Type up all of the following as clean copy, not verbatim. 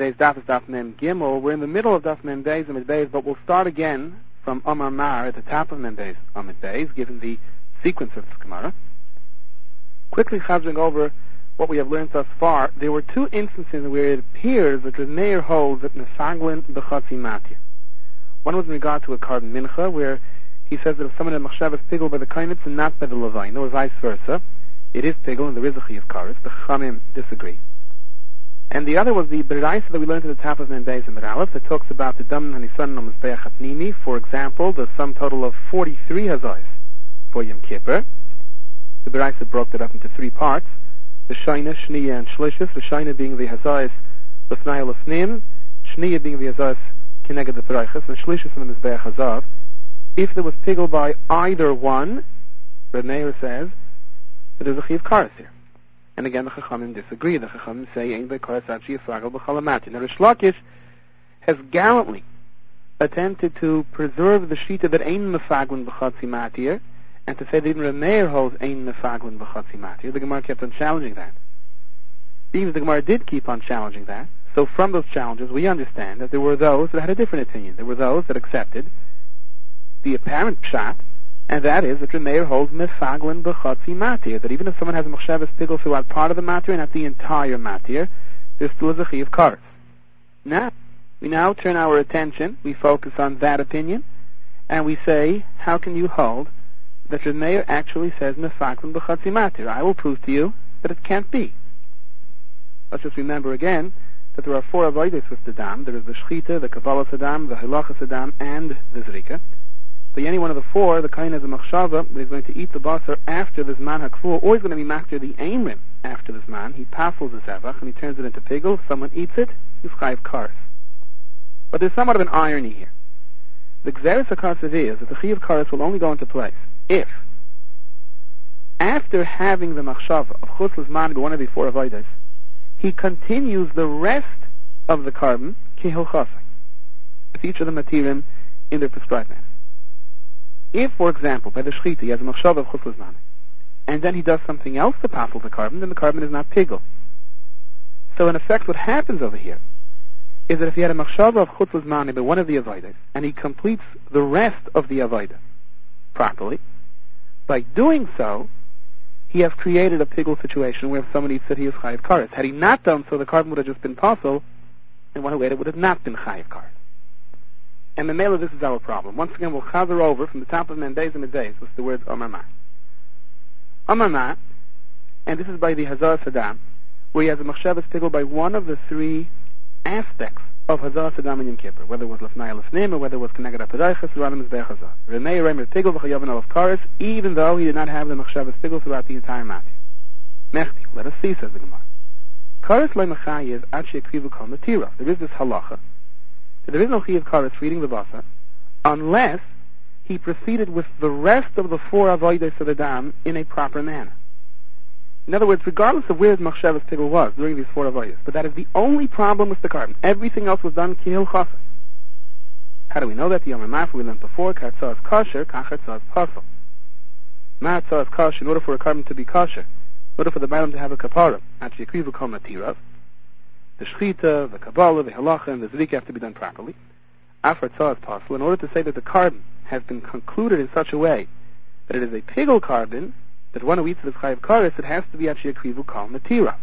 Today's daf is daf Mem Gimel. We're in the middle of daf Mem Beis and Mem Beis, but we'll start again from Amar Mar at the top of Mem Beis, Amid Beis, given the sequence of this Gemara. Quickly chazing over what we have learned thus far, there were two instances where it appears that the Meir holds that Nefaglin b'chatzi matir. One was in regard to a carbon mincha, where he says that if someone had machshavas pigel by the kainitz and not by the levain, or vice versa, it is pigel and there is a chi of karis. The Chachamim disagree. And the other was the Beraisa that we learned at the top of Mem Beis and Aleph that talks about the Dam Hanisan on Mizbeach Hatnimi. For example, the sum total of 43 hazayas for Yom Kippur. The Beraisa broke that up into three parts: the Shaina, Shniya, and Shlishis. The Shaina being the hazayas L'snai L'snim, Shniya being the hazayas Kineged the Peraichas, and Shlishis on the Mizbeach Hazav. If there was pigel by either one, the Meir says that there's a chi of kares here. And again, the Chachamim disagree. The Chachamim say, Ein be'kares achi yisrael b'chalamati. Now, Rish Lakish has gallantly attempted to preserve the shita that Ein mefaglin b'chatzi matir, and to say that even Meir holds Ein mefaglin b'chatzi matir. The Gemara kept on challenging that. Even the Gemara did keep on challenging that. So from those challenges, we understand that there were those that had a different opinion. There were those that accepted the apparent pshat, and that is that Meir holds mefaglin b'chatzi matir, that even if someone has a machshavas pigel throughout part of the matir and not the entire matir, there still is a chi of kares. Now, we now turn our attention, we focus on that opinion, and we say, how can you hold that Meir actually says mefaglin b'chatzi matir? I will prove to you that it can't be. Let's just remember again that there are four avodas with the dam. There is the shchita, the kavalas adam, the halachas adam, and the zrika. By any one of the four, the kain has a machshava that he's going to eat the basar after this man hakfur, or he's going to be makter the einrim after this man. He passels the zevach and he turns it into pigel. If someone eats it, he's chayiv kares. But there's somewhat of an irony here. The gzeres hakasav is that the chayiv kares will only go into place if, after having the machshava of chutz l'zman one of the four avodas, he continues the rest of the carbon kihil chasai, with each of the matirim in their prescribed manner. If, for example, by the shchita he has a machshava of chutz l'zman, and then he does something else to passel the carbon, then the carbon is not pigel. So in effect what happens over here is that if he had a machshava of chutz l'zman by one of the avodas, and he completes the rest of the avodah properly, by doing so, he has created a pigel situation where if someone eats it, he is chayiv kares. Had he not done so, the carbon would have just been passel, and one who ate it would have not been chayiv kares. And the mela, this is our problem. Once again, we'll chazer over from the top of Mem Beis and Beis with the words Amar Ma. Amar Ma, and this is by the Hazar Saddam, where he has a machshavas pigel by one of the three aspects of Hazar Saddam and Yom Kippur, whether it was L'fnai L'fnim or whether it was Keneged HaPeraichas or Adam Mizbeach Hazar. Remei Remer pigel v'chayav of kares, even though he did not have the machshavas pigel throughout the entire matir. Mechti, let us see, says the Gemara. Kares loy machai is ad she'ekrivu kol matira. There is this halacha. There is no chi of kares for eating the basar unless he proceeded with the rest of the four avodas of the dam in a proper manner. In other words, regardless of where his machshavas pigel was during these four avodas, but that is the only problem with the carbon. Everything else was done kihil chasar. How do we know that? The Yom Ma'af we learned before, katzah is kosher, kachatzah is pasel. Ma'atzah is kosher in order for a carbon to be kosher, in order for the bottom to have a kapara, actually a krivu kol matirav. The shchita, the kabbalah, the halacha, and the zrika have to be done properly. Afar tzah is possible. In order to say that the carbon has been concluded in such a way that it is a pigel carbon, that one who eats it is chayiv kares, it has to be actually a krivu kol matira.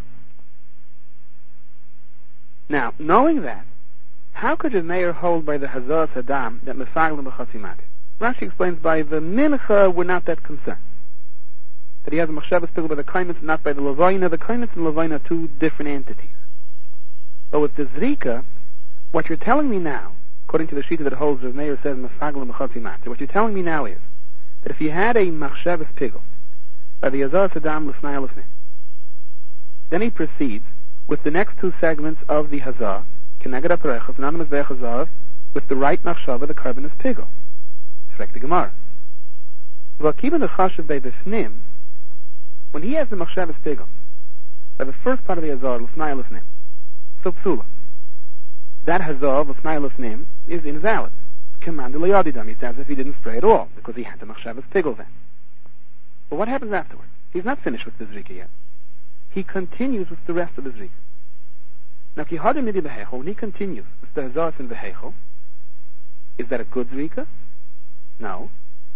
Now, knowing that, how could a mayor hold by the Hazar Saddam that mefaglin b'chatzi matir? Rashi explains by the mincha we're not that concerned. That he has a machshavas pigel by the kainitz, not by the levaina. The kainitz and levaina are two different entities. But with the zrika, what you're telling me now, according to the shita that holds, the mayor says mefaglin b'chatzi matir, what you're telling me now is that if he had a machshavas pigel by the Hazar Saddam l'fnai l'fnim, then he proceeds with the next two segments of the Hazar, Keneged HaPeraichas and Adam Mizbeach Hazar, with the right machshava, the carbon is pigel. It's the Gemara. V'akiba the chashav be'bifnim, when he has the machshavas pigel by the first part of the Hazar, l'fnai l'fnim, so psula, that Hazar, l'fnai l'fnim, is invalid. Command l'yadidam, it's as if he didn't spray at all, because he had the machshavas pigel then. But what happens afterwards? He's not finished with the zrika yet. He continues with the rest of the zrika. Now, Kihadim Midi Behechel, when he continues, the Hazas in Behechel, is that a good Zrika? No.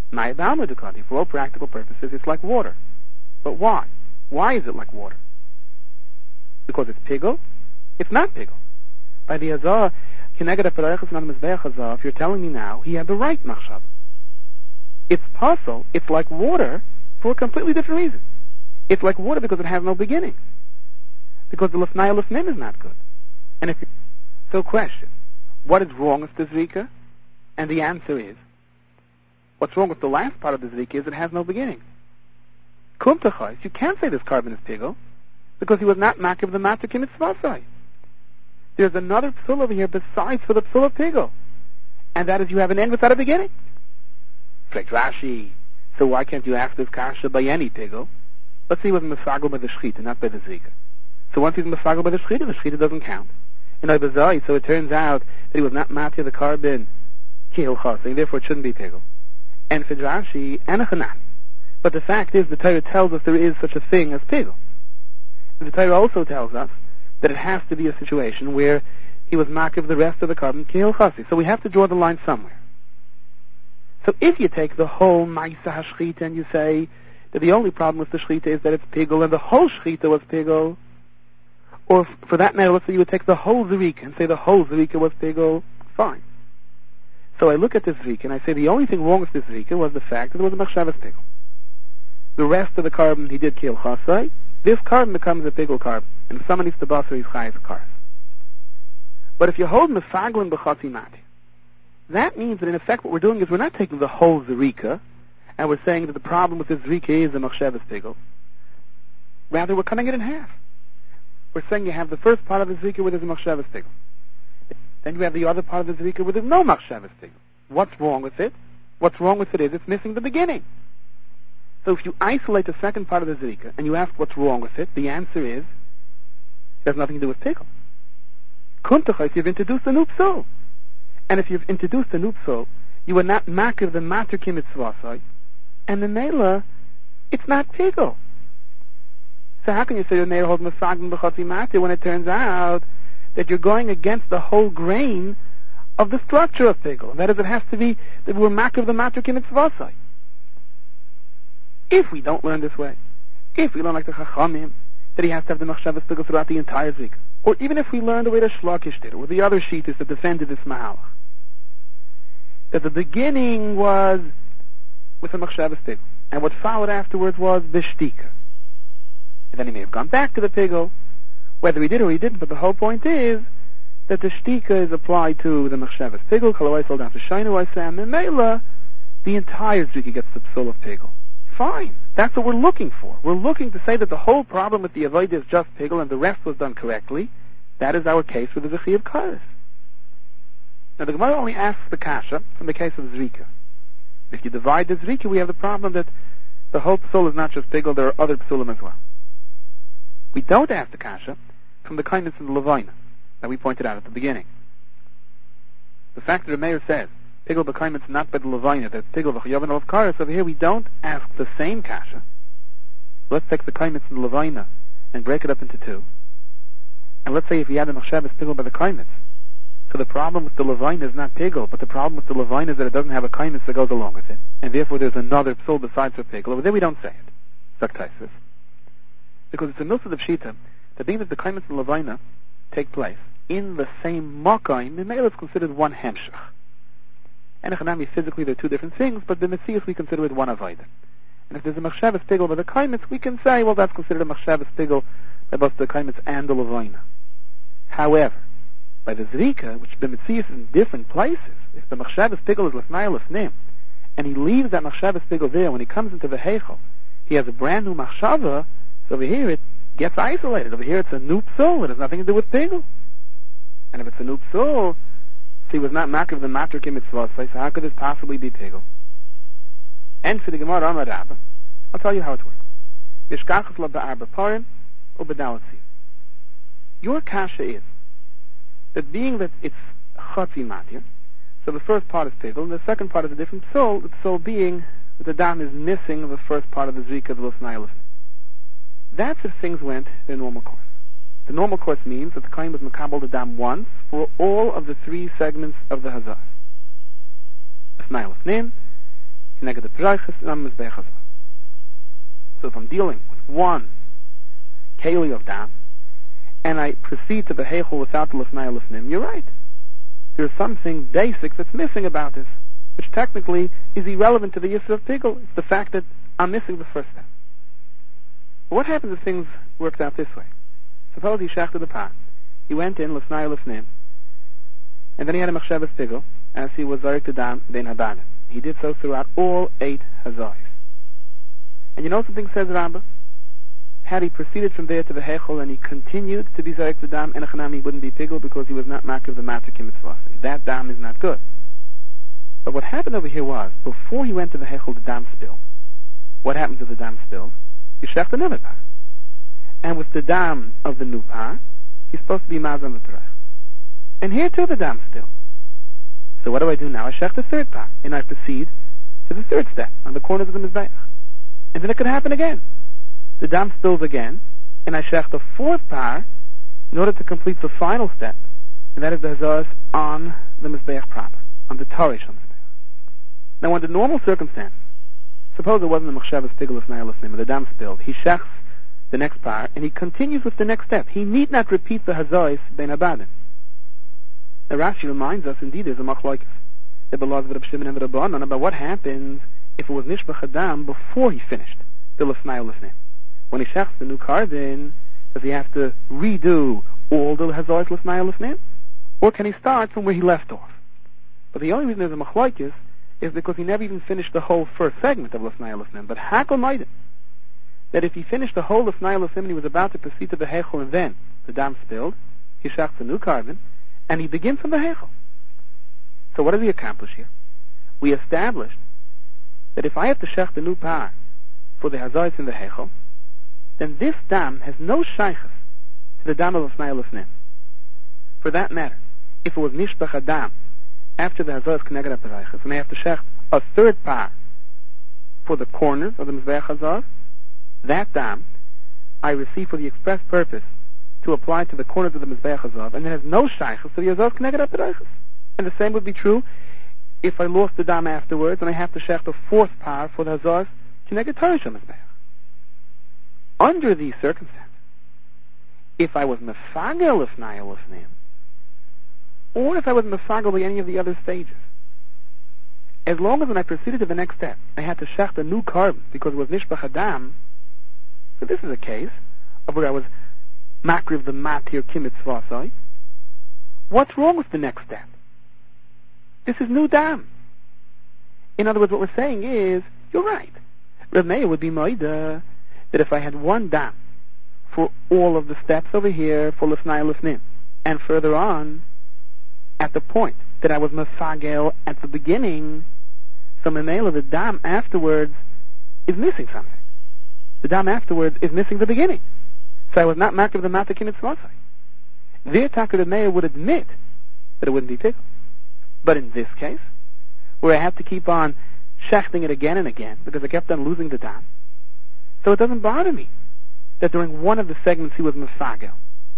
For all practical purposes, it's like water. But why? Why is it like water? Because it's pigel? It's not pigel. By the Hazah, if you're telling me now, he had the right machshava. It's puzzle, it's like water for a completely different reason. It's like water because it has no beginning. Because the lefnaya lefnim is not good. And if so, question, what is wrong with the Zrika? And the answer is, what's wrong with the last part of the Zrika is it has no beginning. Kumtachais, you can't say this carbon is pigel, because he was not makiv the matakim mitzvasai. There's another psul over here besides for the psul of pigel, and that is you have an end without a beginning. Like Rashi, so why can't you ask this kasha by any pigel? Let's see he was mefagel by the shchita, not by the zrika. So once he's mefagel by the shchita doesn't count. In Ibazai, so it turns out that he was not matir the carbon kihil chasing, therefore it shouldn't be pigel. And for Rashi, anachanan. But the fact is, the Torah tells us there is such a thing as pigel. And the Torah also tells us that it has to be a situation where he was makiv the rest of the carbon kihil chasing. So we have to draw the line somewhere. So if you take the whole Maisa HaShchita and you say that the only problem with the Shchita is that it's pigel and the whole Shchita was pigel, or for that matter, let's say you would take the whole Zerika and say the whole Zerika was pigel, fine. So I look at this Zerika and I say the only thing wrong with this Zerika was the fact that it was a Machshavas pigel. The rest of the carbon he did kill Chasai, this carbon becomes a pigel carbon, and if someone needs to basar, he's chayav kares. But if you hold Mefaglin B'chatzi Mati, that means that in effect what we're doing is we're not taking the whole Zerika and we're saying that the problem with this Zerika is a Machshavas pigel. Rather, we're cutting it in half. We're saying you have the first part of the Zerika where there's a Machshavas pigel. Then you have the other part of the Zerika where there's no Machshavas pigel. What's wrong with it? What's wrong with it is it's missing the beginning. So if you isolate the second part of the Zerika and you ask what's wrong with it, the answer is it has nothing to do with pigel. Kuntachais, you've introduced a new psul. And if you've introduced a new psul, you are not makiv the mater kimitzvasai, and the mela, it's not pigel. So how can you say your neir holds mefagin b'chatzi mater when it turns out that you're going against the whole grain of the structure of pigel? That is, it has to be that we're makiv the mater kimitzvasai. If we don't learn this way, if we learn like the Chachamim, that he has to have the machshavas pigel throughout the entire zrika, or even if we learn the way the Shlakish did, or the other Shitas that defended this mahalach, that the beginning was with a machshavas pigel, and what followed afterwards was b'shtika. And then he may have gone back to the pigel, whether he did or he didn't, but the whole point is that the shtika is applied to the machshavas pigel, kalawai sold down to shainu isam, and mela, the entire zrika gets the psul of pigel. Fine. That's what we're looking for. We're looking to say that the whole problem with the avodah is just pigel and the rest was done correctly. That is our case with the Zechi of Kares. Now the Gemara only asks the kasha from the case of Zrika. If you divide the Zrika, we have the problem that the whole psul is not just pigel, there are other psulim as well. We don't ask the kasha from the kindness of the Levina that we pointed out at the beginning. The fact that the Meir says pigel b'kaimitz not by the Levina, that's pigel v'chayavan of kares. Over here we don't ask the same kasha. Let's take the kaimitz and the Levina and break it up into two. And let's say if you had the machshavas pigel by the kaimitz, so the problem with the Levina is not pigel, but the problem with the Levina is that it doesn't have a kaimitz that goes along with it, and therefore there's another psul besides for pigel. Over there we don't say it. Saktaisis. Because it's a milsad of shita that being that the kaimitz and Levina take place in the same makayim, the male is considered one hemshach. And echanami, physically they're two different things, but the Messias we consider it one avodah. And if there's a machshavas pigel by the kaimitz, we can say, well, that's considered a machshavas pigel by both the kaimitz and the levina. However, by the zrika, which the Messias is in different places, if the machshavas pigel is lefnai lefnim, and he leaves that machshavas pigel there, when he comes into the heichel, he has a brand new machshava, so over here it gets isolated. Over here it's a new psul, it has nothing to do with pigel. And if it's a new psul, he was not makiv the mater kimitzvasai, so how could this possibly be pigel? And for the Gemara Amar Rabba, I'll tell you how it works. Yishkachas la ba'arba parim or b'dalatzi. Your kasha is that being that it's chatzi matir, so the first part is pigel, and the second part is a different psul, the psul being that the dam is missing the first part of the zrika of the losnai losnai. That's if things went their normal course. The normal course means that the Kohen was makabel the dam once for all of the three segments of the hazar. Lefnei lefnim, keneged the peraychas, and am mizbeach hazar. So if I'm dealing with one keli of dam, and I proceed to the heichel without the lefnei lefnim, you're right. There's something basic that's missing about this, which technically is irrelevant to the Yisur of Pigel. It's the fact that I'm missing the first step. But what happens if things worked out this way? Suppose he shechted the pot. He went in, lefnei lefnim, and then he had a machshavas Pigel, as he was zarek to dam ben habanim. He did so throughout all 8 hazars. And you know something says Rambam? Had he proceeded from there to the Heichel and he continued to be Zarek the Dam, and he wouldn't be Pigel because he was not Makriv the Matakim Mitzvah. That Dam is not good. But what happened over here was, before he went to the Heichel, the Dam spilled. What happens if the Dam spills? You shech another par. And with the Dam of the new par, he's supposed to be Mazam V'Perach. And here too the Dam spilled. So what do I do now? I shech the third par, and I proceed to the third step, on the corners of the Mizbeach. And then it could happen again. The dam spills again, and I shech the fourth par in order to complete the final step, and that is the hazars on the Mizbeach proper, on the Tarish on the Mizbeach. Now, under normal circumstances, suppose it wasn't a Machshavas Pigel Lefnei Lefnim, and the dam spilled, he shechs the next par, and he continues with the next step. He need not repeat the hazars ben abadim. Now, Rashi reminds us, indeed, there's a machlokes, the Belaz of Reb Shimon and Rabbanan, about what happens if it was Nishbach Adam before he finished the Lefnei Lefnim. When he shechs the new carbon, does he have to redo all the hazars lefnei lefnim, or can he start from where he left off? But the only reason there's a machlokes is because he never even finished the whole first segment of lefnei lefnim. But Hakel might that if he finished the whole lefnei lefnim and he was about to proceed to the heichel, and then the dam spilled, he shechs the new carbon, and he begins from the heichel. So what does he accomplish here? We established that if I have to shech the new par for the hazars in the heichel, then this dam has no shaykhs to the dam of lefnei lefnim. For that matter, if it was nishbach adam after the hazars keneged peraychas, and I have to shech a third par for the corners of the mizbeach hazar, that dam I receive for the express purpose to apply to the corners of the mizbeach hazar, and it has no shaykhs to the hazars keneged peraychas. And the same would be true if I lost the dam afterwards, and I have to shech the fourth par for the hazars keneged tarish mizbeach. Under these circumstances, if I was mefagel lefnei lefnim, or if I was mefagel by any of the other stages, as long as when I proceeded to the next step, I had to shech a new carbon because it was nishbach adam, so this is a case of where I was makriv the matir kimitzvasai. What's wrong with the next step? This is new dam. In other words, what we're saying is, you're right. Reb Meir would be moida that if I had one dam for all of the steps over here for lefnei lefnim, and further on, at the point that I was mefagel at the beginning, so memela the dam afterwards is missing something. The dam afterwards is missing the beginning. So I was not makriv the matakim mitzvasai. There, Taka Meir would admit that it wouldn't be pickled. But in this case, where I have to keep on shechting it again and again because I kept on losing the dam, so it doesn't bother me that during one of the segments he was mefagel.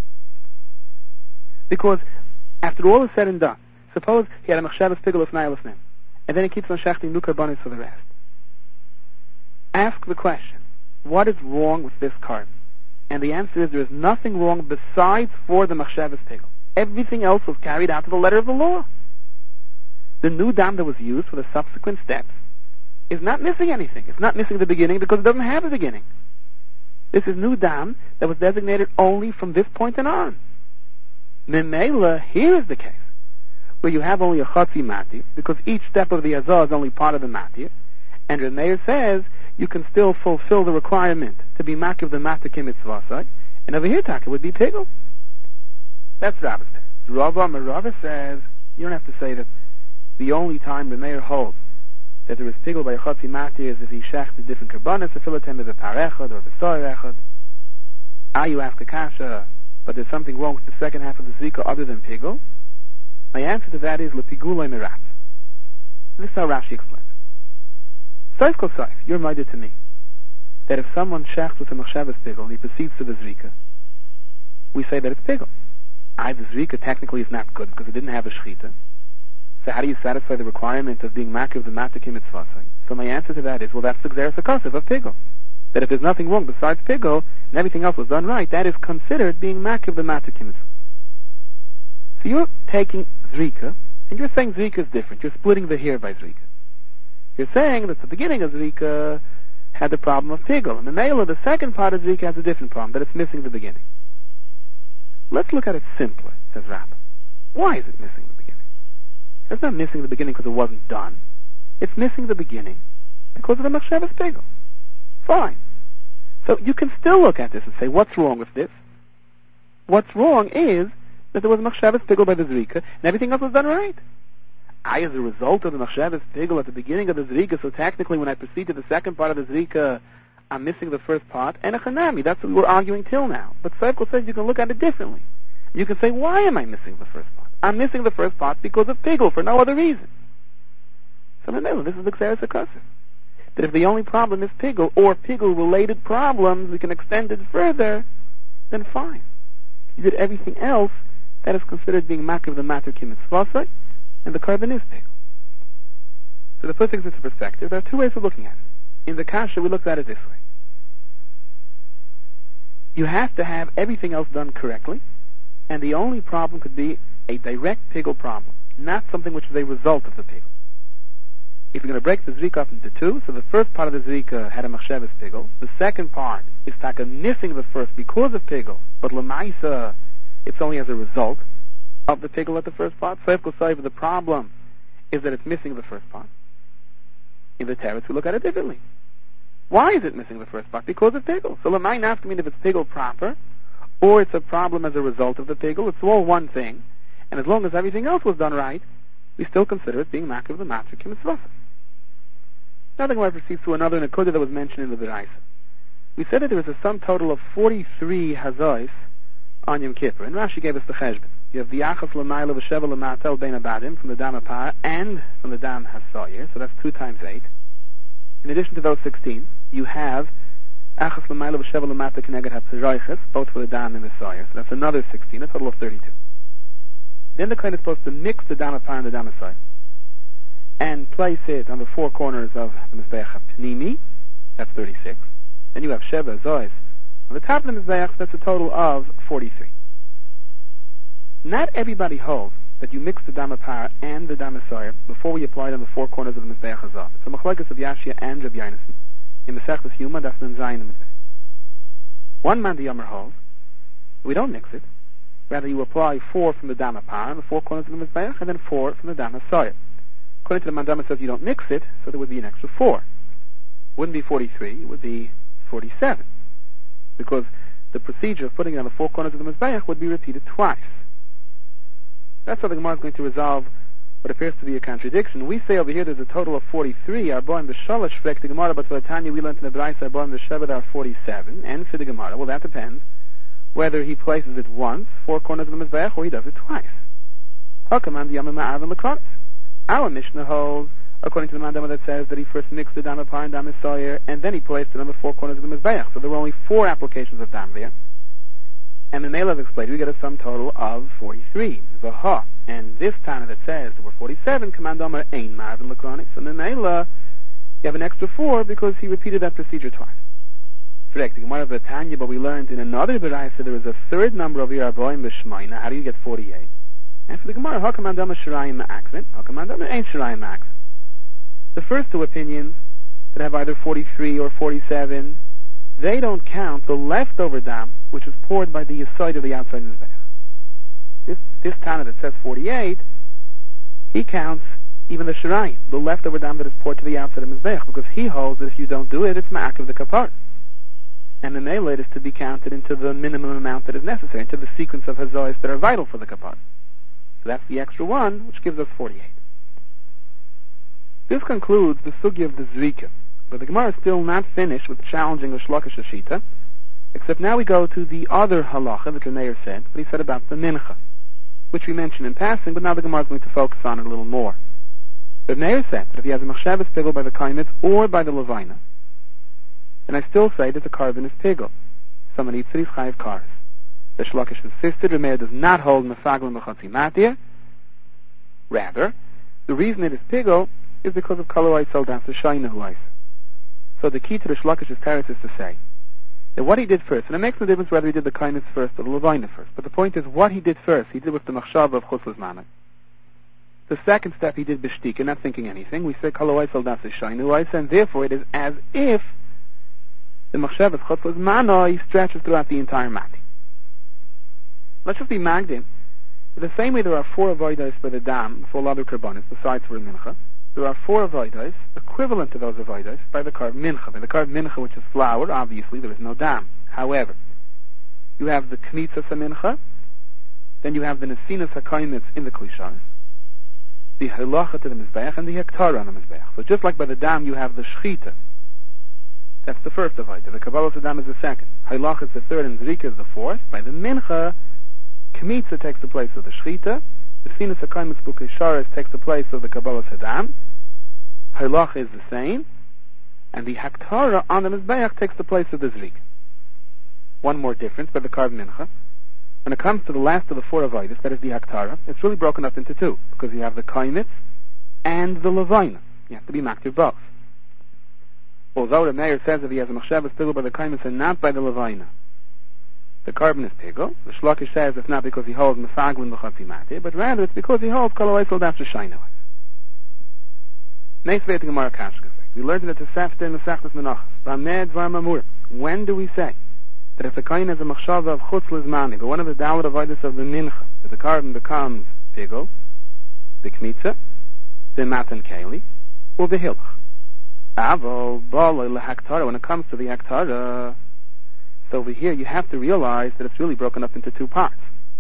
Because after all is said and done, suppose he had a machshavas pigel lefnei lefnim, and then he keeps on shechting new karbanis for the rest. Ask the question, what is wrong with this carbon? And the answer is there is nothing wrong besides for the machshavas pigel. Everything else was carried out to the letter of the law. The new dam that was used for the subsequent steps is not missing anything. It's not missing the beginning because it doesn't have a beginning. This is new dam that was designated only from this point and on. Memela, here is the case where you have only a chatzi matir because each step of the azah is only part of the matir, and Reb Meir says you can still fulfill the requirement to be makiv the matakim mitzvasai, and over here taka would be pigel. That's Rabba's text. Rava says you don't have to say that the only time Reb Meir holds that there is pigel by a chatzi matir is if he shechs the different karbanis, a filatem of a par echad or the soir echad. You ask a kasha, but there's something wrong with the second half of the zika other than pigel? My answer to that is lepigulay mirat. This is how Rashi explains it. Saif kol saif, you're reminded to me that if someone shechs with a machshavas pigel and he proceeds to the zrika, we say that it's pigel. The zrika technically is not good because it didn't have a shechita. So how do you satisfy the requirement of being makriv the matakim mitzvasai? So my answer to that is, well, that's the gzeres hakosef of pigel. That if there's nothing wrong besides pigel, and everything else was done right, that is considered being makriv the matakim mitzvasai. So you're taking zrika, and you're saying zrika is different. You're splitting the hair by zrika. You're saying that the beginning of zrika had the problem of pigel, and the mela, the second part of zrika, has a different problem, that it's missing the beginning. Let's look at it simpler, says Rabbah. Why is it missing the beginning? It's not missing the beginning because it wasn't done. It's missing the beginning because of the machshavas pigel. Fine. So you can still look at this and say, what's wrong with this? What's wrong is that there was machshavas pigel by the zrika, and everything else was done right. As a result of the machshavas pigel at the beginning of the zrika, so technically when I proceed to the second part of the zrika, I'm missing the first part, and a chanami. That's what we're arguing till now. But Seifel says you can look at it differently. You can say, why am I missing the first part? I'm missing the first part because of pigel, for no other reason. So this is the gzeres hakosef. That if the only problem is pigel, or pigel-related problems, we can extend it further, then fine. You did everything else that is considered being makriv the matakim mitzvasai, and the carbon is pigel. So to put things into perspective, there are two ways of looking at it. In the kasha, we looked at it this way. You have to have everything else done correctly, and the only problem could be a direct pigel problem, not something which is a result of the pigel. If you're going to break the zrika up into two, so the first part of the zrika had a machshavas pigel, the second part is taka missing the first because of pigel, but lemaisa, it's only as a result of the pigel at the first part. So the problem is that it's missing the first part. In the teretz, we look at it differently. Why is it missing the first part? Because of pigel. So lemay nafka mean if it's pigel proper, or it's a problem as a result of the pigel, it's all one thing. And as long as everything else was done right, we still consider it being makriv the matakim mitzvasai. Now the Gemara proceeds to another nekuda that was mentioned in the Beraisa. We said that there was a sum total of 43 hazois on Yom Kippur, and Rashi gave us the cheshbon. You have the achas l'mayla v'sheva l'matel bein abadim from the dam apar and from the dam hasoyer, so that's 2 times 8. In addition to those 16, you have achas l'mayla v'sheva l'matel k'neged hatzerayches, both for the dam and the soyer, so that's another 16, a total of 32. Then the kohen is supposed to mix the dam apar and the dam hasoyer and place it on the 4 corners of the mizbeach pnimi, that's 36. Then you have sheva zois on the top of the mizbeach, that's a total of 43. Not everybody holds that you mix the dam apar and the dam hasoyer before we apply it on the 4 corners of the mizbeach hazav. It's a machlokes of Yashia and Rabbi Yonasan in Masechtas Yuma, that's the Zayin mizbeach. One man the Yomer holds we don't mix it. Rather, you apply 4 from the dam apar on the 4 corners of the mizbeach, and then 4 from the dam hasoyer. According to the Mandama, says you don't mix it, so there would be an extra 4. It wouldn't be 43, it would be 47. Because the procedure of putting it on the 4 corners of the mizbeach would be repeated twice. That's how the Gemara is going to resolve what appears to be a contradiction. We say over here there's a total of 43. Arboim b'shalosh frek the Gemara, but for the Tanya we learned in the Beraisa Arboim b'sheva there are 47. And for the Gemara, well, that depends whether he places it once, 4 corners of the mizbeach, or he does it twice. Hakaman the Yamim Ma'av and L'Kratz. Our Mishnah holds, according to the Mandama, that says that he first mixed the dam apar and dam hasoyer, and then he placed it on the 4 corners of the mizbeach. So there were only 4 applications of dam there. And the Neilav explained, we get a sum total of 43. Zaha. And this Tana that says there were 47, command Omer Ein Marvin Lakronics. And the Neilav, you have an extra 4 because he repeated that procedure twice. Correct. The Gemara of Tanya, but we learned in another Beraisa there is a third number of Yeravoim B'Shmaina. How do you get 48? And for the Gemara, how command Omer Shirayim Ma'akvin? How command Omer Ein Shirayim Ma'akvin? The first 2 opinions that have either 43 or 47, they don't count the leftover dam, which is poured by the side of the outside mizbeach. This Tana that says 48, he counts even the shirayim, the leftover dam that is poured to the outside of mizbeach, because he holds that if you don't do it, it's ma'ak of the kapar. And the neilat is to be counted into the minimum amount that is necessary, into the sequence of hazois that are vital for the kapar. So that's the extra 1, which gives us 48. This concludes the sugya of the zrika. But the Gemara is still not finished with challenging the Shlokish Shita, except now we go to the other halacha that the Meir said, what he said about the mincha, which we mentioned in passing, but now the Gemara is going to focus on it a little more. The Meir said that if he has a machshavas pigel by the kaimitz or by the levina, then I still say that the carbon is pigel. Someone eats it, he's chayiv kares. The Shlokish insisted Rameir does not hold Mefaglim B'Chatzi Matir. Rather, the reason it is Pigel is because of Kalo Eisel Das Shaina Hu Eisel. So the key to the Shlokish's teretz is to say that what he did first, and it makes no difference whether he did the kindness first or the Levina first, but the point is what he did first, he did with the Machshava of Chutz L'Zmanai. The second step he did B'Shtika, not thinking anything. We say Kalo Eisel Das Shaina Hu Eisel, and therefore it is as if the Machshava of Chutz L'Zmanai stretches throughout the entire Mati. Let's just be magdim. In the same way there are 4 avodas for the dam, for all other karbanis, besides for the mincha, there are 4 avodas equivalent to those avodas by the karb mincha. By the karb mincha, which is flour, obviously there is no dam. However, you have the knitzas mincha, then you have the nesinas hakaimitz in the klishas, the halacha to the mizbeach, and the hektara on the mizbeach. So just like by the dam you have the shchita. That's the first avodah. The kabbalah dam is the second. Halacha is the third, and zrika is the fourth. By the mincha, Kmitza takes the place of the Shechita. The Sinus HaKaimitz Bukesharis takes the place of the Kabbalah Sadam. Halacha is the same. And the Haktara on the Mizbeach takes the place of the Zrik. One more difference by the Karb Mincha. When it comes to the last of the 4 avodas, that is the Haktara, it's really broken up into 2. Because you have the Kaimitz and the Levina. You have to be maktiv both. Although the Meir says that he has a Machshavas Pigel by the Kaimitz and not by the Levina, the carbon is Pigel. The Shlokish says it's not because he holds Mefaglin B'Chatzi Matir, but rather it's because he holds Kol Eisel Das Shaina. Next way to Gemara Kashka. We learned in the Tosefta in Masechtas Menachos. B'Amed Dvar Mamur. When do we say that if the Kain has a Machshava of Chutz L'Zmanai, but one of the Dalet avodas of the Mincha, that the carbon becomes Pigel, the Kmitza, the Matan Keli, or the Hilch? Avol B'Aloi LeHaktara. When it comes to the Haktara, so over here you have to realize that it's really broken up into 2 parts.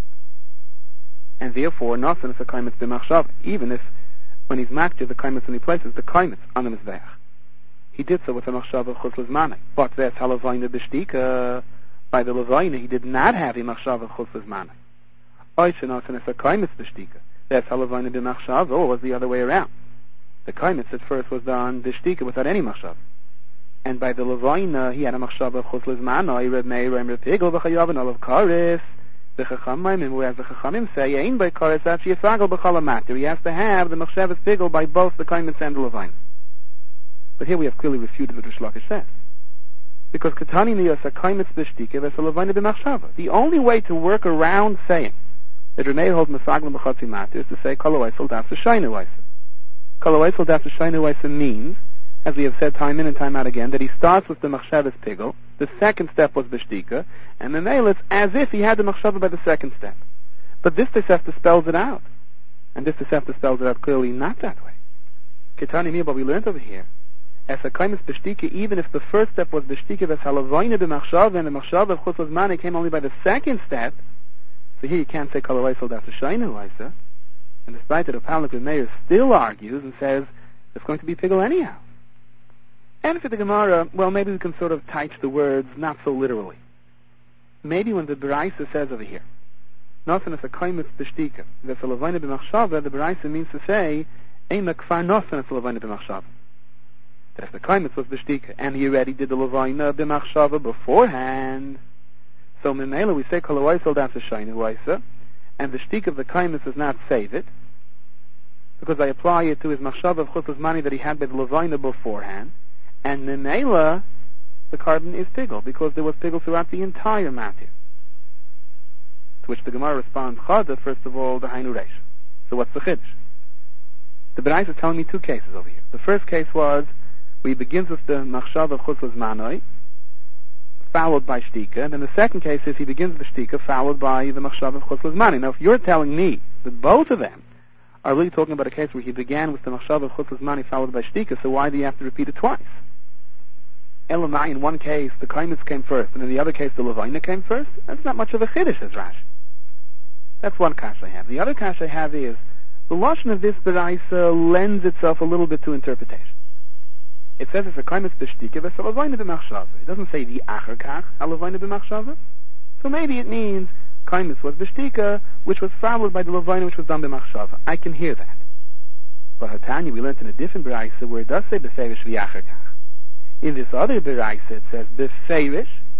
And therefore, Nasan is a kaimitz b'machshav, even if when he's maktir the kaimitz and he places the kaimitz on the mizbeach. He did so with a machshav of chutz l'zmanai. But that's halavayna b'shtika. By the levayna, he did not have a machshav of chutz l'zmanai. Oisha Nasan is a kaimitz b'shtika. That's halavayna b'machshav, or it was the other way around. The kaimitz at first was done b'shtika without any machshav. And by the Levina, he had a machshava of chutz l'zmanai, Reb Meir, Reb Pigel, v'chayav, and all of kares. The chachamim, whereas the chachamim say, ein by kares, actually yisagel b'chal matir. He has to have the machshavas pigel by both the kaimitz and the Levina. But here we have clearly refuted what the Shlokish says. Because katani niyas a kaimitz b'shtika, v'es a Levina b'machshava. The only way to work around saying that Reb Meir holds mefaglim b'chatzi matir is to say, kol ha'oisel das v'shayna ha'oisel. Kol ha'oisel das v'shayna ha'oisel means, as we have said time in and time out again, that he starts with the machshavas pigel. The second step was b'shtika, and the nail it's as if he had the machshava by the second step. But this Tosefta spells it out, and this Tosefta spells it out clearly not that way. Ketani mir, but we learned over here, as a kaimis b'shtika, even if the first step was b'shtika, that's halavayna b'machshava, and the machshava of chutz l'zmanai came only by the second step. So here you can't say kol ha'oisel das shaina ha'oisel, and despite it, Apalik Reb Meir still argues and says it's going to be pigel anyhow. And for the Gemara, well, maybe we can sort of touch the words not so literally. Maybe when the Beraisa says over here, Nosan is a kaimitz b'shtika, that's a levayna b'machshava, the Beraisa means to say, ein makfar nosan is a levayna b'machshava. That's the kaimitz was b'shtika, and he already did the levayna b'machshava beforehand. So memela we say kol ha'oisel das shaina ha'oisel, and the shtika of the kaimitz is not save it, because I apply it to his machshava of chutz l'zmanai that he had by the levayna beforehand. And Memela, the carbon is pigel, because there was pigel throughout the entire matir. To which the Gemara responds, Chada, first of all, the Hainu Reish. So what's the Chiddush? The Beraisa is telling me 2 cases over here. The first case was, where he begins with the Machshav of Chutz L'Zmanai, followed by Shtika, and then the second case is he begins with the Shtika, followed by the Machshav of Chutz L'Zmanai. Now if you're telling me that both of them are really talking about a case where he began with the Machshav of Chutz L'Zmanai followed by Shtika, so why do you have to repeat it twice? Elamai, in one case, the kaimitz came first, and in the other case, the levayna came first. That's not much of a chiddush, says Rashi. That's one kash I have. The other kash I have is, the lashon of this beraisa lends itself a little bit to interpretation. It says it's a kaimitz b'shtika, v'es a levayna b'machshava. It doesn't say the acher kach, a levayna b'machshava. So maybe it means, kaimitz was b'shtika, which was followed by the levayna, which was done b'machshava. I can hear that. But Hatanya, we learned in a different beraisa, where it does say b'feirish v'acher kach. In this other beraisa, it says beferish,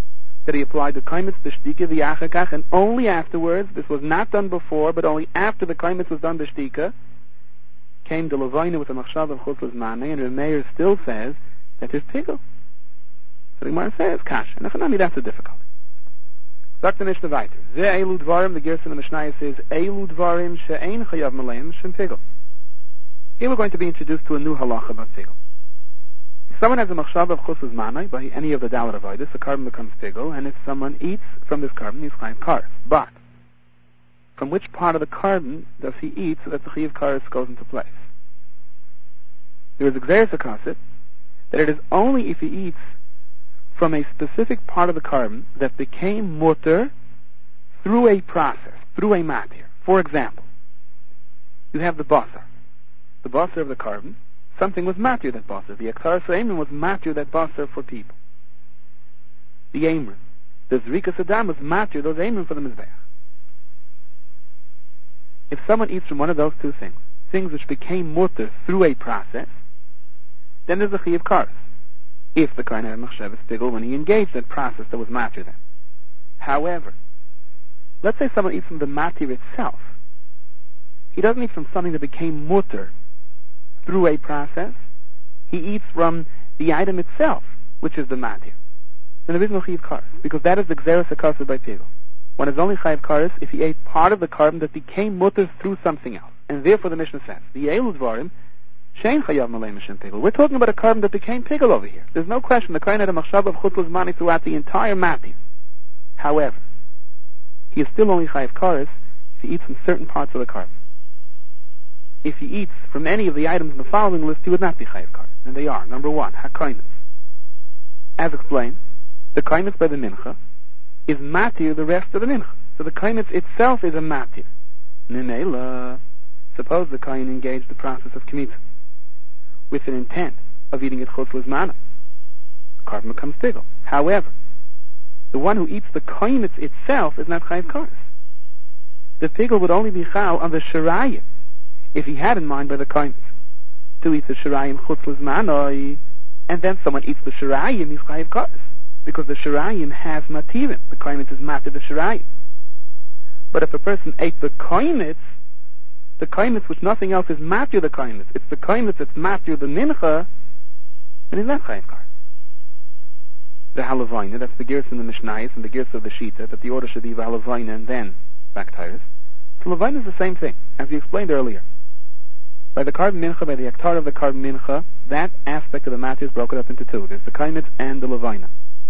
that he applied the kaimitz, the shtika, the achakach, and only afterwards, this was not done before, but only after the kaimitz was done, the shtika, came the levaina with the machshav of chutz l'zmanei, and Meir still says that there's pigel. So the Gemara says, kash, and that's a difficulty. Sagt the Mishnah weiter. Ze elu dvarim, the Gerson of the Mishnah says, elu dvarim she'ein chayav maleim shem pigel. Here we're going to be introduced to a new halacha about pigel. If someone has a machshav of chutz l'zmanei, by any of the dalar avodas, the carbon becomes pigel, and if someone eats from this carbon, he's chayav kares. But, from which part of the carbon does he eat so that the chayav kares goes into place? There is a gzeres hakasit that it is only if he eats from a specific part of the carbon that became mutter through a process, through a matir. For example, you have the basar of the carbon. Something was matir that basar. The ektaras ha'emrim was matir that basar for people. The emrim, the zrikas adam was matir those emrim for the mizbeach. If someone eats from one of those two things which became mutter through a process, then there's a chayav kares. If the kohen had a machshavas pigel when he engaged that process that was matir then. However, let's say someone eats from the matir itself. He doesn't eat from something that became mutter through a process. He eats from the item itself, which is the matir. Then there is no chayav kares, because that is the gzeres hakasid by pigel. One is only chayav kares if he ate part of the carbon that became mutter through something else. And therefore the Mishnah says, the elu dvarim shein chayav maleim shem pigel. We're talking about a carbon that became pigel over here. There's no question the kohen had a machshav of chutz l'zmanei throughout the entire matir. However, he is still only chayav kares if he eats from certain parts of the carbon. If he eats from any of the items in the following list, he would not be chayav kares. And they are, number one, hakaimitz. As explained, the kaimitz by the mincha is matir the rest of the mincha. So the kaimitz itself is a matir. Nemela, suppose the kohen engaged the process of kmitza with an intent of eating it chutz l'zmanei. The carbon becomes pigel. However, the one who eats the kaimitz itself is not chayav kares. The pigel would only be chal on the shirayim if he had in mind by the kaimitz to eat the shirayim chutz l'zmanei, and then someone eats the shirayim, he's chayav kares, because the shirayim has matirim. The kaimitz is matir the shirayim. But if a person ate the kaimitz which nothing else is matir the kaimitz, it's the kaimitz that's matir the mincha, and he's not chayav kares. The halavayna, that's the gears in the Mishnayos and the gears of the Shita, that the order should be halavayna and then back tires. So Levayna is the same thing, as we explained earlier. By the carbon mincha, by the hektar of the carbon mincha, that aspect of the matter is broken up into two. There's the kaimitz and the Levayna.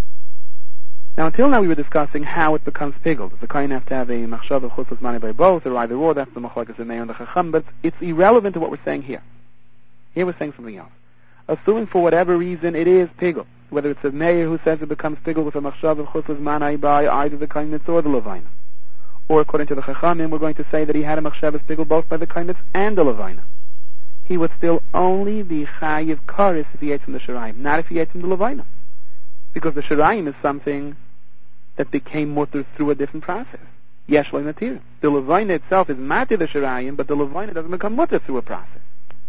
Now, until now we were discussing how it becomes pigel. Does the kohen have to have a machshav of chutz l'zmanei by both, or either or? That's the machlokes of Meir and the Chacham, but it's irrelevant to what we're saying here. Here we're saying something else. Assuming for whatever reason it is pigel, whether it's a Meir who says it becomes pigel with a machshav of chutz l'zmanei by either the kaimitz or the Levayna, or according to the Chachamim, we're going to say that he had a machshavas pigel both by the kaimitz and the Levayna. He would still only be chayiv kares if he ate from the shirayim, not if he ate from the Levayna, because the shirayim is something that became mutter through a different process. Yesh lo matir. The Levayna itself is matir the shirayim, but the Levayna doesn't become mutter through a process.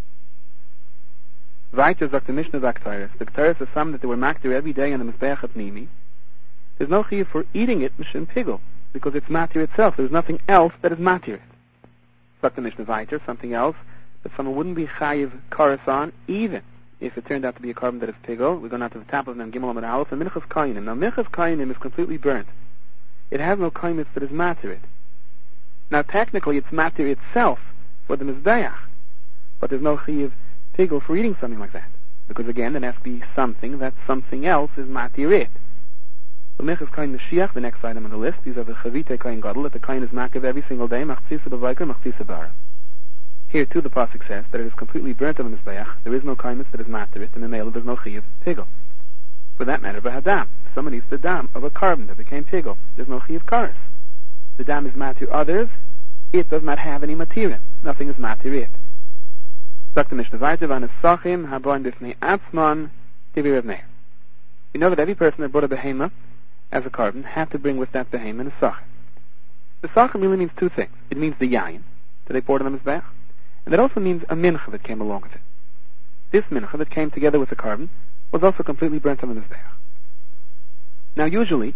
Weiter sagt the Mishnah Zaktaris. The Ktaris is some that they were maktir every day on the Mizbeach Nimi. There's no chiyuv for eating it mishum pigel, because it's matir itself. There's nothing else that is matir it. Sagt the Mishnah Weiter, something else that someone wouldn't be chayiv kares on, even if it turned out to be a carbon that is pigel. We're going out to the top of them, Gimel Amud Aleph, and Minchas Kainim. Now, Minchas Kainim is completely burnt. It has no kaimitz that is matir it. Now, technically, it's matir itself for the Mizbeach, but there's no chayiv pigel for eating something like that, because again, it has to be something that something else is matir it. The Minchas Kain Mashiach, the next item on the list, these are the Chavite Kain Gadol, that the Kain is makav every single day, Machtzisa B'Vaikar, Machtzisa Bara. Here too the pasuk says that it is completely burnt on the Mizbeach. There is no kaimitz that is matir it, and in the there's no chayiv pigel. For that matter, B'Hadam, if someone eats the dam of a carbon that became pigel, there's no chayiv kares. The dam is matir others, it does not have any material. Nothing is matir it. Sagt the Mishnah Vayter, V'Anesachim Haboin B'Fnei Atzman Tivi Rav Meir. We know that every person that brought a behema as a carbon had to bring with that behema a sachem. The sachem really means two things. It means the yayin that they poured on the Mizbeach, and it also means a mincha that came along with it. This mincha that came together with the carbon was also completely burnt on the Mizbeach. Now usually,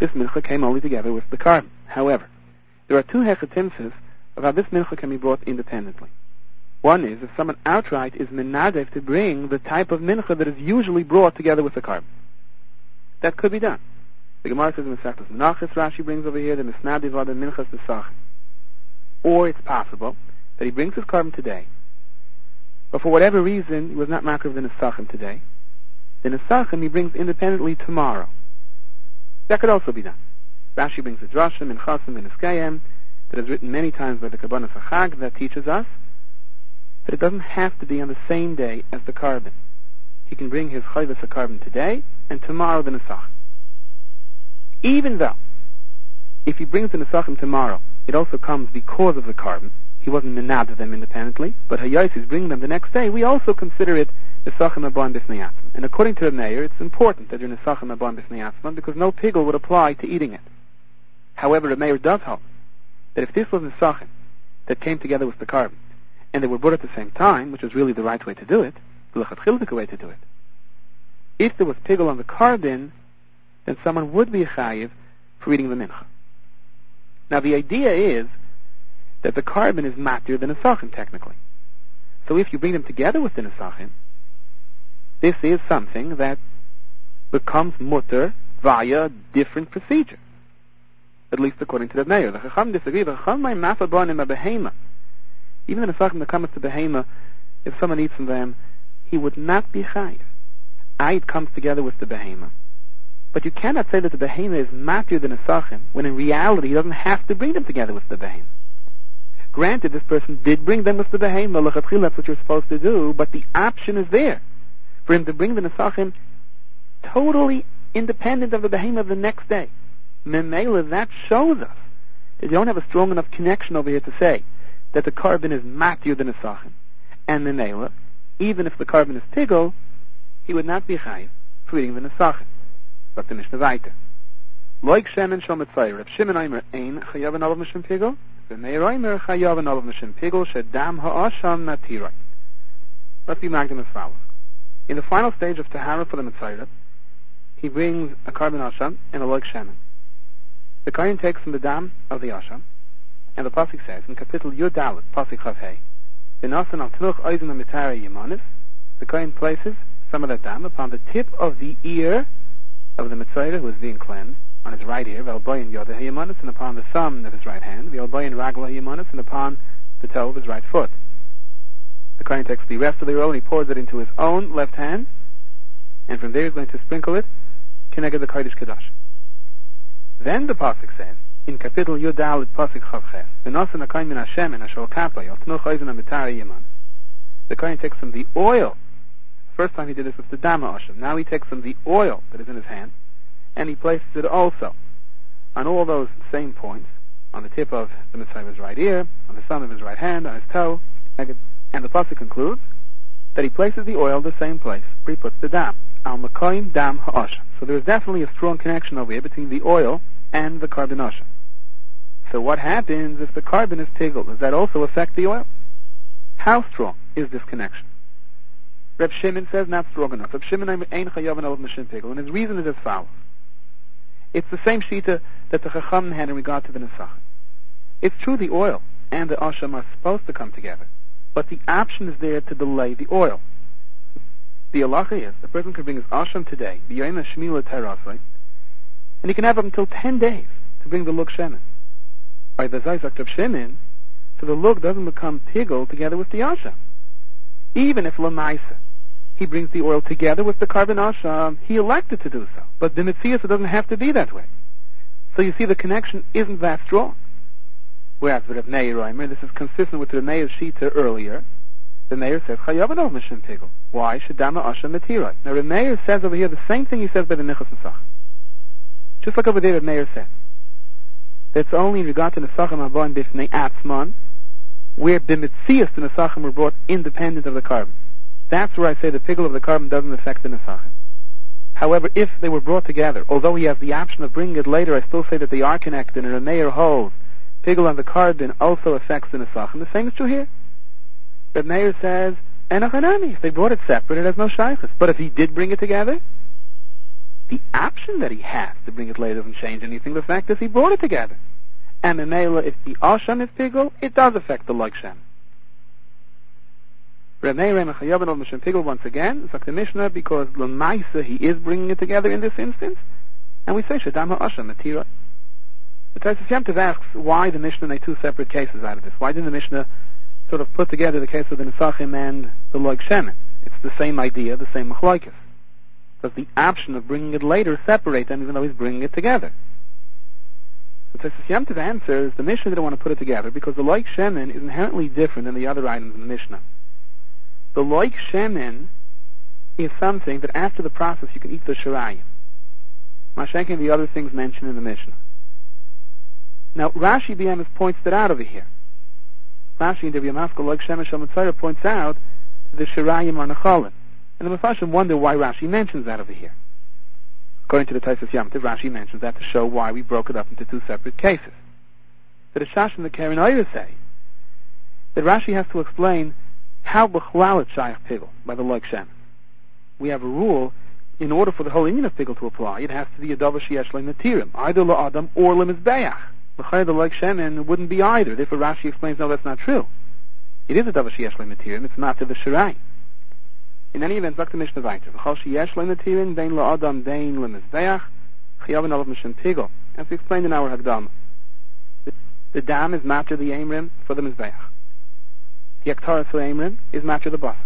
this mincha came only together with the carbon. However, there are two hechetimses of how this mincha can be brought independently. One is if someone outright is menadev to bring the type of mincha that is usually brought together with the carbon. That could be done. The Gemara says in Masechtas Menachos, Rashi brings over here the misnadev v'ada minchas nesachim. Or it's possible that he brings his carbon today, but for whatever reason he was not makriv the nesachim today. The nesachim he brings independently tomorrow. That could also be done. Rashi brings a drashim in Chasim and Iskayim that is written many times by the Kabbanas HaChag that teaches us that it doesn't have to be on the same day as the carbon. He can bring his chayvus carbon today and tomorrow the nesachim. Even though, if he brings the nesachim tomorrow, it also comes because of the carbon. He wasn't menad of them independently, but Hayais is bringing them the next day. We also consider it nesachim abon b'fnei atzman. And according to the Meir, it's important that you're nesachim abon b'fnei atzman because no pigul would apply to eating it. However, the Meir does hold that if this was nesachim that came together with the carbon, and they were brought at the same time, which is really the right way to do it, the lechatchildik way to do it, if there was pigul on the carbon, then someone would be chayiv for eating the mincha. Now the idea is that the carbon is matir than a nesachim technically. So if you bring them together with the nesachim, this is something that becomes mutter via different procedure. At least according to the Meir. The Chacham disagree. The Chacham may mafabon in a behema. Even the nesachim that comes to behema, if someone eats from them, he would not be chayiv. It comes together with the behema. But you cannot say that the behema is matir than nesachim when in reality he doesn't have to bring them together with the behema. Granted, this person did bring them with the behema, that's what you're supposed to do, but the option is there for him to bring the nesachim totally independent of the behema the next day. Memela, that shows us that you don't have a strong enough connection over here to say that the carbon is matir than nesachim. And memela, even if the carbon is tigel, he would not be chayiv for eating the nesachim. But the Mishnah weiter. Loik shemen shom etzayir. If Shimon Eimer ein chayav an olav mishim pigel, the Meir Eimer chayav an olav mishim pigel shedam ha'asham natiroi. Let's be magdim as follows. In the final stage of tahara for the Mitzayir, he brings a carbon asham and a loik shemen. The Kohen takes from the dam of the asham, and the pasuk says in Kapitel Yud Dalet, pasuk Chav Hei, v'nasan al tnuch oizen ha'mitara yimanis. The Kohen places some of that dam upon the tip of the ear of the Mitzayir who is being cleansed, on his right ear, v'alboyin yodah ha'yimanis, and upon the thumb of his right hand, v'alboyin ragla ha'yimanis, and upon the toe of his right foot. The Kohen takes the rest of the oil and he pours it into his own left hand, and from there he's going to sprinkle it keneged the Kodesh Kedosh. Then the pasuk says in Kapitel Yud Dalet pasuk Chav Ches, v'nasan ha'kohen min Hashem and Ashol Kapay al tnuch oizen ha'mitara yimanis. The Kohen takes from the oil. First time he did this with the Dama Asham. Now he takes from the oil that is in his hand, and he places it also on all those same points, on the tip of the Mitzvah's right ear, on the thumb of his right hand, on his toe, and the pasuk concludes that he places the oil the same place where he puts the dam. Al Makoim Dam Ha'asham. So there is definitely a strong connection over here between the oil and the carbon asham. So what happens if the carbon is tiggled? Does that also affect the oil? How strong is this connection? Reb Shimon says not strong enough. Reb Shimon ein chayav an olav mishim pigel, and his reason is as follows. It's the same shita that the Chacham had in regard to the nesachim. It's true the oil and the asham are supposed to come together, but the option is there to delay the oil. The halacha is the person can bring his asham today, b'yoyim hashmila terasai, and he can have up until 10 days to bring the lug shemen. By the zayzak of Shimon, so the lug doesn't become pigel together with the asham. Even if Lamaisa, he brings the oil together with the carbon asham, he elected to do so. But the Metzias, it doesn't have to be that way. So you see the connection isn't that strong. Whereas with Reb Meir Reimer, this is consistent with the Meir's shita earlier. The Meir says, Chayav an olav mishim pigel. Why? Shedama asham metiroi. Now Reb Meir says over here the same thing he says by the Nichas Nesachim. Just like over there Reb Meir said. That's only in regard to Nesachim Abon Bifnei Atzman, where the Metzias the Nesachim were brought independent of the carbon. That's where I say the pigel of the carbon doesn't affect the Nesachim. However, if they were brought together, although he has the option of bringing it later, I still say that they are connected, and a Meir holds pigel on the carbon also affects the Nesachim. The same is true here. But Meir says, Enochanami, if they brought it separate, it has no shaykhs. But if he did bring it together, the option that he has to bring it later doesn't change anything. The fact is he brought it together. And the Mela, if the Asham is Pigel, it does affect the Like Shem. Reb Meir Mechayav of Mishem Pigel once again, it's like the Mishnah, because L'maisa he is bringing it together in this instance, and we say Shadam HaAsham Matira. The Tosfos Yom Tov asks why the Mishnah made two separate cases out of this. Why didn't the Mishnah sort of put together the case of the Nesachim and the Like Shemen? It's the same idea, the same Machlokes. Does the option of bringing it later separate them even though he's bringing it together? The Tosfos Yom Tov answers the Mishnah didn't want to put it together because the Like Shemen is inherently different than the other items in the Mishnah. The Like Shemen is something that after the process you can eat the Shirayim. Mashenk and the other things mentioned in the Mishnah. Now Rashi B'Emes points that out over here. Rashi in the Yamaskal Like Shemen Shal Mitzvah points out that the Shirayim are Nechalim. And the Mepharshim wonder why Rashi mentions that over here. According to the Tosfos Yom Tov, Rashi mentions that to show why we broke it up into two separate cases. The Rishash and the Karen Oyer say that Rashi has to explain how B'chlal it's Shayach Pigel by the Like Shem. We have a rule, in order for the whole union of Pigel to apply, it has to be a Davar Sheyesh Leim Netirim, either La'adam or Lemizbeach. The Like Shem and wouldn't be either. Therefore Rashi explains, no, that's not true. It is a Davar Sheyesh Leim Netirim, it's not to the Shirai. In any event, back to Mishnah Vayter. V'chal sheyesh leim netirin, dein la'adam, dein lemizbeach, chiyavin alav Mishem Pigel. As we explained in our Hagdam, the dam is matter the Amrim for the Mizbeach. The Aktaras for Amrim is matter the Basar.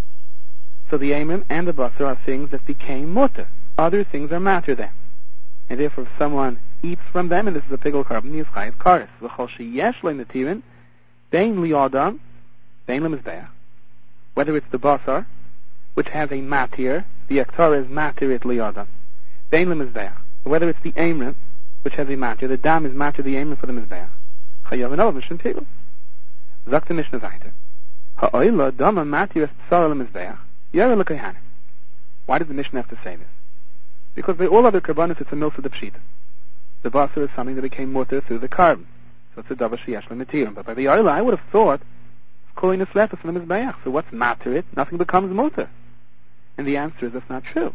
So the Amrim and the Basar are things that became mutter. Other things are matter them. And therefore if someone eats from them, and this is a Pigel carbon, he is chayav kares. V'chal sheyesh leim netirin, dein li'adam, dein lemizbeach. Whether it's the Basar, which has a matir, the Aktara is matir it liyadam. Bein lemizbeach. Whether it's the Amrim, which has a matir, the dam is matir the Amrim for the Mizbeach. Chayav and olav Mishem Pigel. Zakt the Mishnah Vayter. Ha'oila dama matir es tzara lemizbeach. Yara l'kayhanim. Why does the Mishnah have to say this? Because by all other karbanos it's a milsa de pshita. The basar is something that became mutter through the carbon. So it's a davar sheyesh lemitirim. But by the oila I would have thought calling a slefus from the Mizbeach. So what's matter it? Nothing becomes mutter. And the answer is that's not true.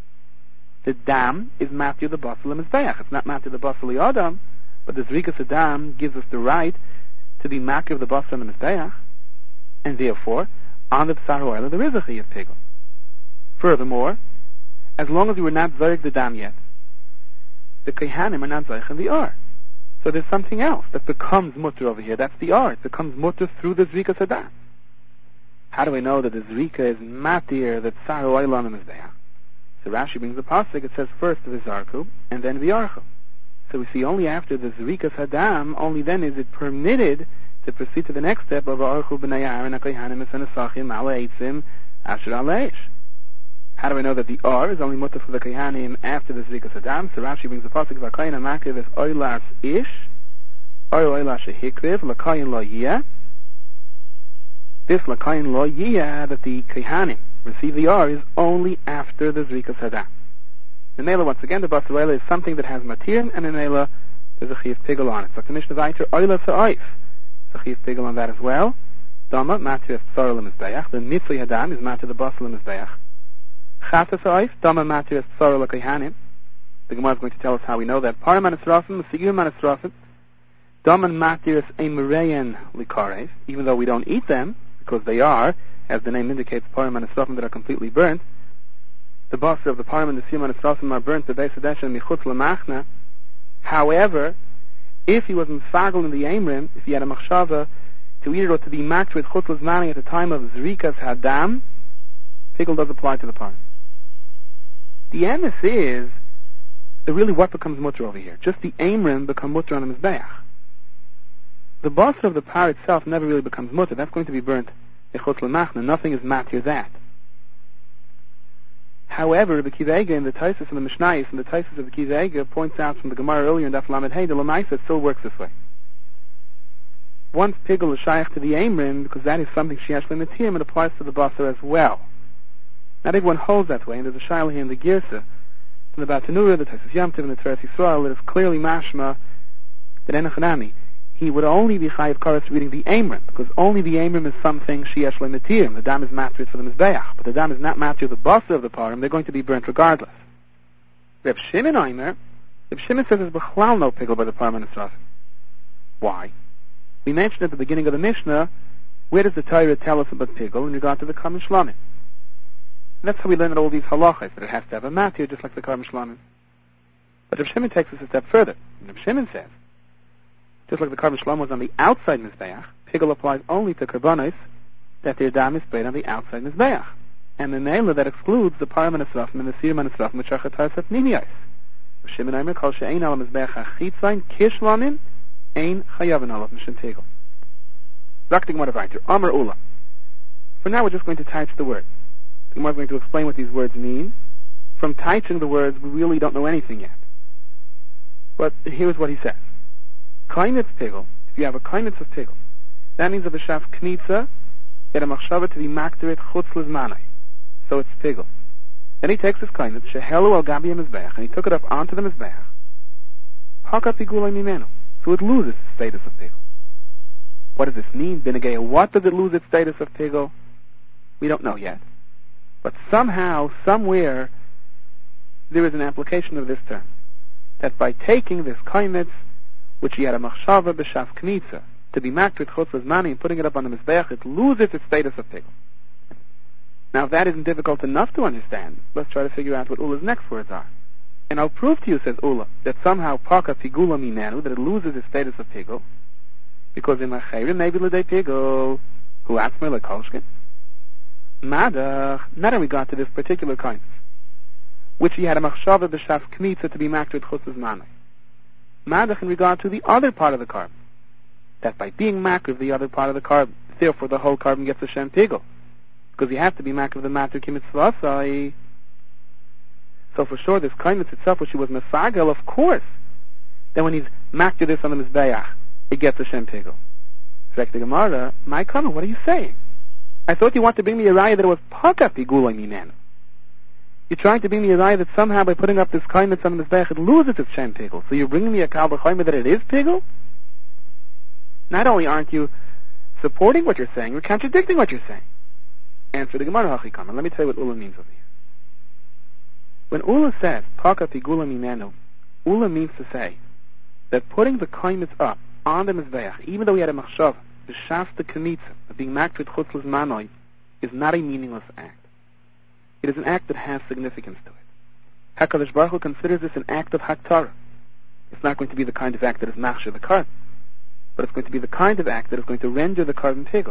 The dam is matter the basal Mizbeach. It's not matter the basal Adam, but the Zrikas Adam gives us the right to be matter of the basal Mizbeach, and therefore, on the Psar Oila there is a Chayav Pigel. Furthermore, as long as we were not Zoyeg the dam yet, the Kehanim are not Zoyeg in the Ar. So there's something else that becomes mutter over here. That's the Ar. It becomes mutter through the Zrikas Adam. How do I know that the Zrika is matir, that Tsar Oilam is there? So Rashi brings the pasuk, it says first the Zarku, and then the Archu. So we see only after the Zrikas Hadam, only then is it permitted to proceed to the next step of Archu b'nei Aaron, HaKohanim, Esanasachim, Ale Eitzim, Asher Aleish. How do I know that the Ar is only mutter for the Kohanim after the Zrikas Hadam? So Rashi brings the pasuk, V'akayin HaMakiv es Oilas Ish, Oilas Shehikriv, L'kayin Lo Yiyah. This lakayin lo yiyah, that the Kehanim receive the Ar, is only after the Zrikas Hadam. The Mela, once again, the Basar is something that has matirim, and the Mela, there's a Chayav Pigel on it. So the Mishnah Vayter, Oila Sa'if, there's a Chayav Pigel on that as well. Dama, matir Tzara L'Mizbeach, the Mitzvah Hadam is matir the Basar L'Mizbeach. Chata Sa'if, Dama matir Tzara L'Kehanim. The Gemara is going to tell us how we know that. Param Anisrafim, Sigir Anisrafim, Dama matir Eimereyan Likarev, even though we don't eat them, because they are, as the name indicates, parim and esrafim that are completely burnt. The basar of the parim and the siyum and esrafim are burnt to beis hadesh and michutz lemachna. However, if he was mfagel in the Amrim, if he had a machshava to eat it or to be maked with chutz lezmani at the time of zrikas hadam, pigel does apply to the parim. The emes is that really what becomes mutter over here? Just the Amrim become mutter on the mizbeach. The basar of the par itself never really becomes mutter. That's going to be burnt echutz lemachna. Nothing is matir that. However, the Kiva Eiga in the Taisus and the Mishnayos and the Taisus of the Kiva Eiga points out from the Gemara earlier in Daf Lamed Hey, the Lamaisa still works this way. Once pigel is shaykh to the Amrim, because that is something sheyesh le'netirim, it applies to the basar as well. Not everyone holds that way, and there's a shaila here in the Girsa from the Batanura, the Taisus Yom Tov, and the Teres Yisrael that is clearly mashma that Enochanami, he would only be chayav kares reading the Amrim, because only the Amrim is something sheyesh le'netirim. The dam is matrit for the Mizbeach, but the dam is not matrit the basar of the parim. They're going to be burnt regardless. Reb Shimon Aimer, Reb Shimon says there's bechlal no pigel by the Parma Nesrafim. Why? We mentioned at the beginning of the Mishnah, where does the Torah tell us about pigel in regard to the Karban Shlamim? And that's how we learn all these halachas, that it has to have a matir, just like the Karban Shlamim. But Reb Shimon takes us a step further. And Reb Shimon says, just like the Karban Shlamim was on the outside Mizbeach, pigel applies only to Karbanos that their dam is sprayed on the outside Mizbeach. And the Neila that excludes the Parma Nesrafim and the Sirma Nesrafim, which are Chatar Sat Niniyos. Reb Shimon Aimer kol she'ein al Mizbeach ha'chitzayin kishlamim ein chayavin alav mishum pigel. Zaktig Gemara weiter. Amar Ula. For now we're just going to touch the word. The Gemara is going to explain what these words mean. From touching the words, we really don't know anything yet. But here's what he says. Kainitz pigel, if you have a kainitz of pigel, that means that the shaf knitza, get a machshava to be makterit chutz lizmanai. So it's pigel. Then he takes his kainitz, shehelu al gabi mizbeach, and he took it up onto the mizbeach. Haka pigulai mimenu. So it loses its status of pigel. What does this mean? Binagaya, what does it lose its status of pigel? We don't know yet. But somehow, somewhere, there is an application of this term. That by taking this kainitz, which he had a machshava b'shaf knitza, to be makrit chutz lizmani and putting it up on the mizbeach, it loses its status of pigel. Now, if that isn't difficult enough to understand, let's try to figure out what Ula's next words are. And I'll prove to you, says Ula, that somehow paka pigula minenu, that it loses its status of pigel, because in Machayrim, maybe l'day pigel, who atzmer l'kolshkin, madach, not in regard to this particular kind, which he had a machshava b'shaf knitza to be makrit chutz lizmani. Madach in regard to the other part of the carbon, that by being makriv the other part of the carbon, therefore the whole carbon gets a shem pigel, because you have to be makriv the matter kimitzvasai. So for sure, this kindness itself, which he was mefagel, of course, then when he's makriv this on the mizbeach, it gets a shem pigel. Zek the Gemara, my comment, what are you saying? I thought you wanted to bring me a raya that it was paka pigula minenu. You're trying to bring me a raya that somehow by putting up this kindness on the mizbeach, it loses its shem pigel. So you're bringing me a kal b'chaymer that it is pigel? Not only aren't you supporting what you're saying, you're contradicting what you're saying. Answer the Gemara Hachikam. Let me tell you what Ula means over here. When Ula says, Paka pigula minenu, Ula means to say that putting the kindness up on the mizbeach, even though he had a machshav, the shafta k'mitza, of being makrit chutz lizmanoi, is not a meaningless act. It is an act that has significance to it. HaKadosh Baruch Hu considers this an act of haktara. It's not going to be the kind of act that is machshir the carbon, but it's going to be the kind of act that is going to render the carbon pigel.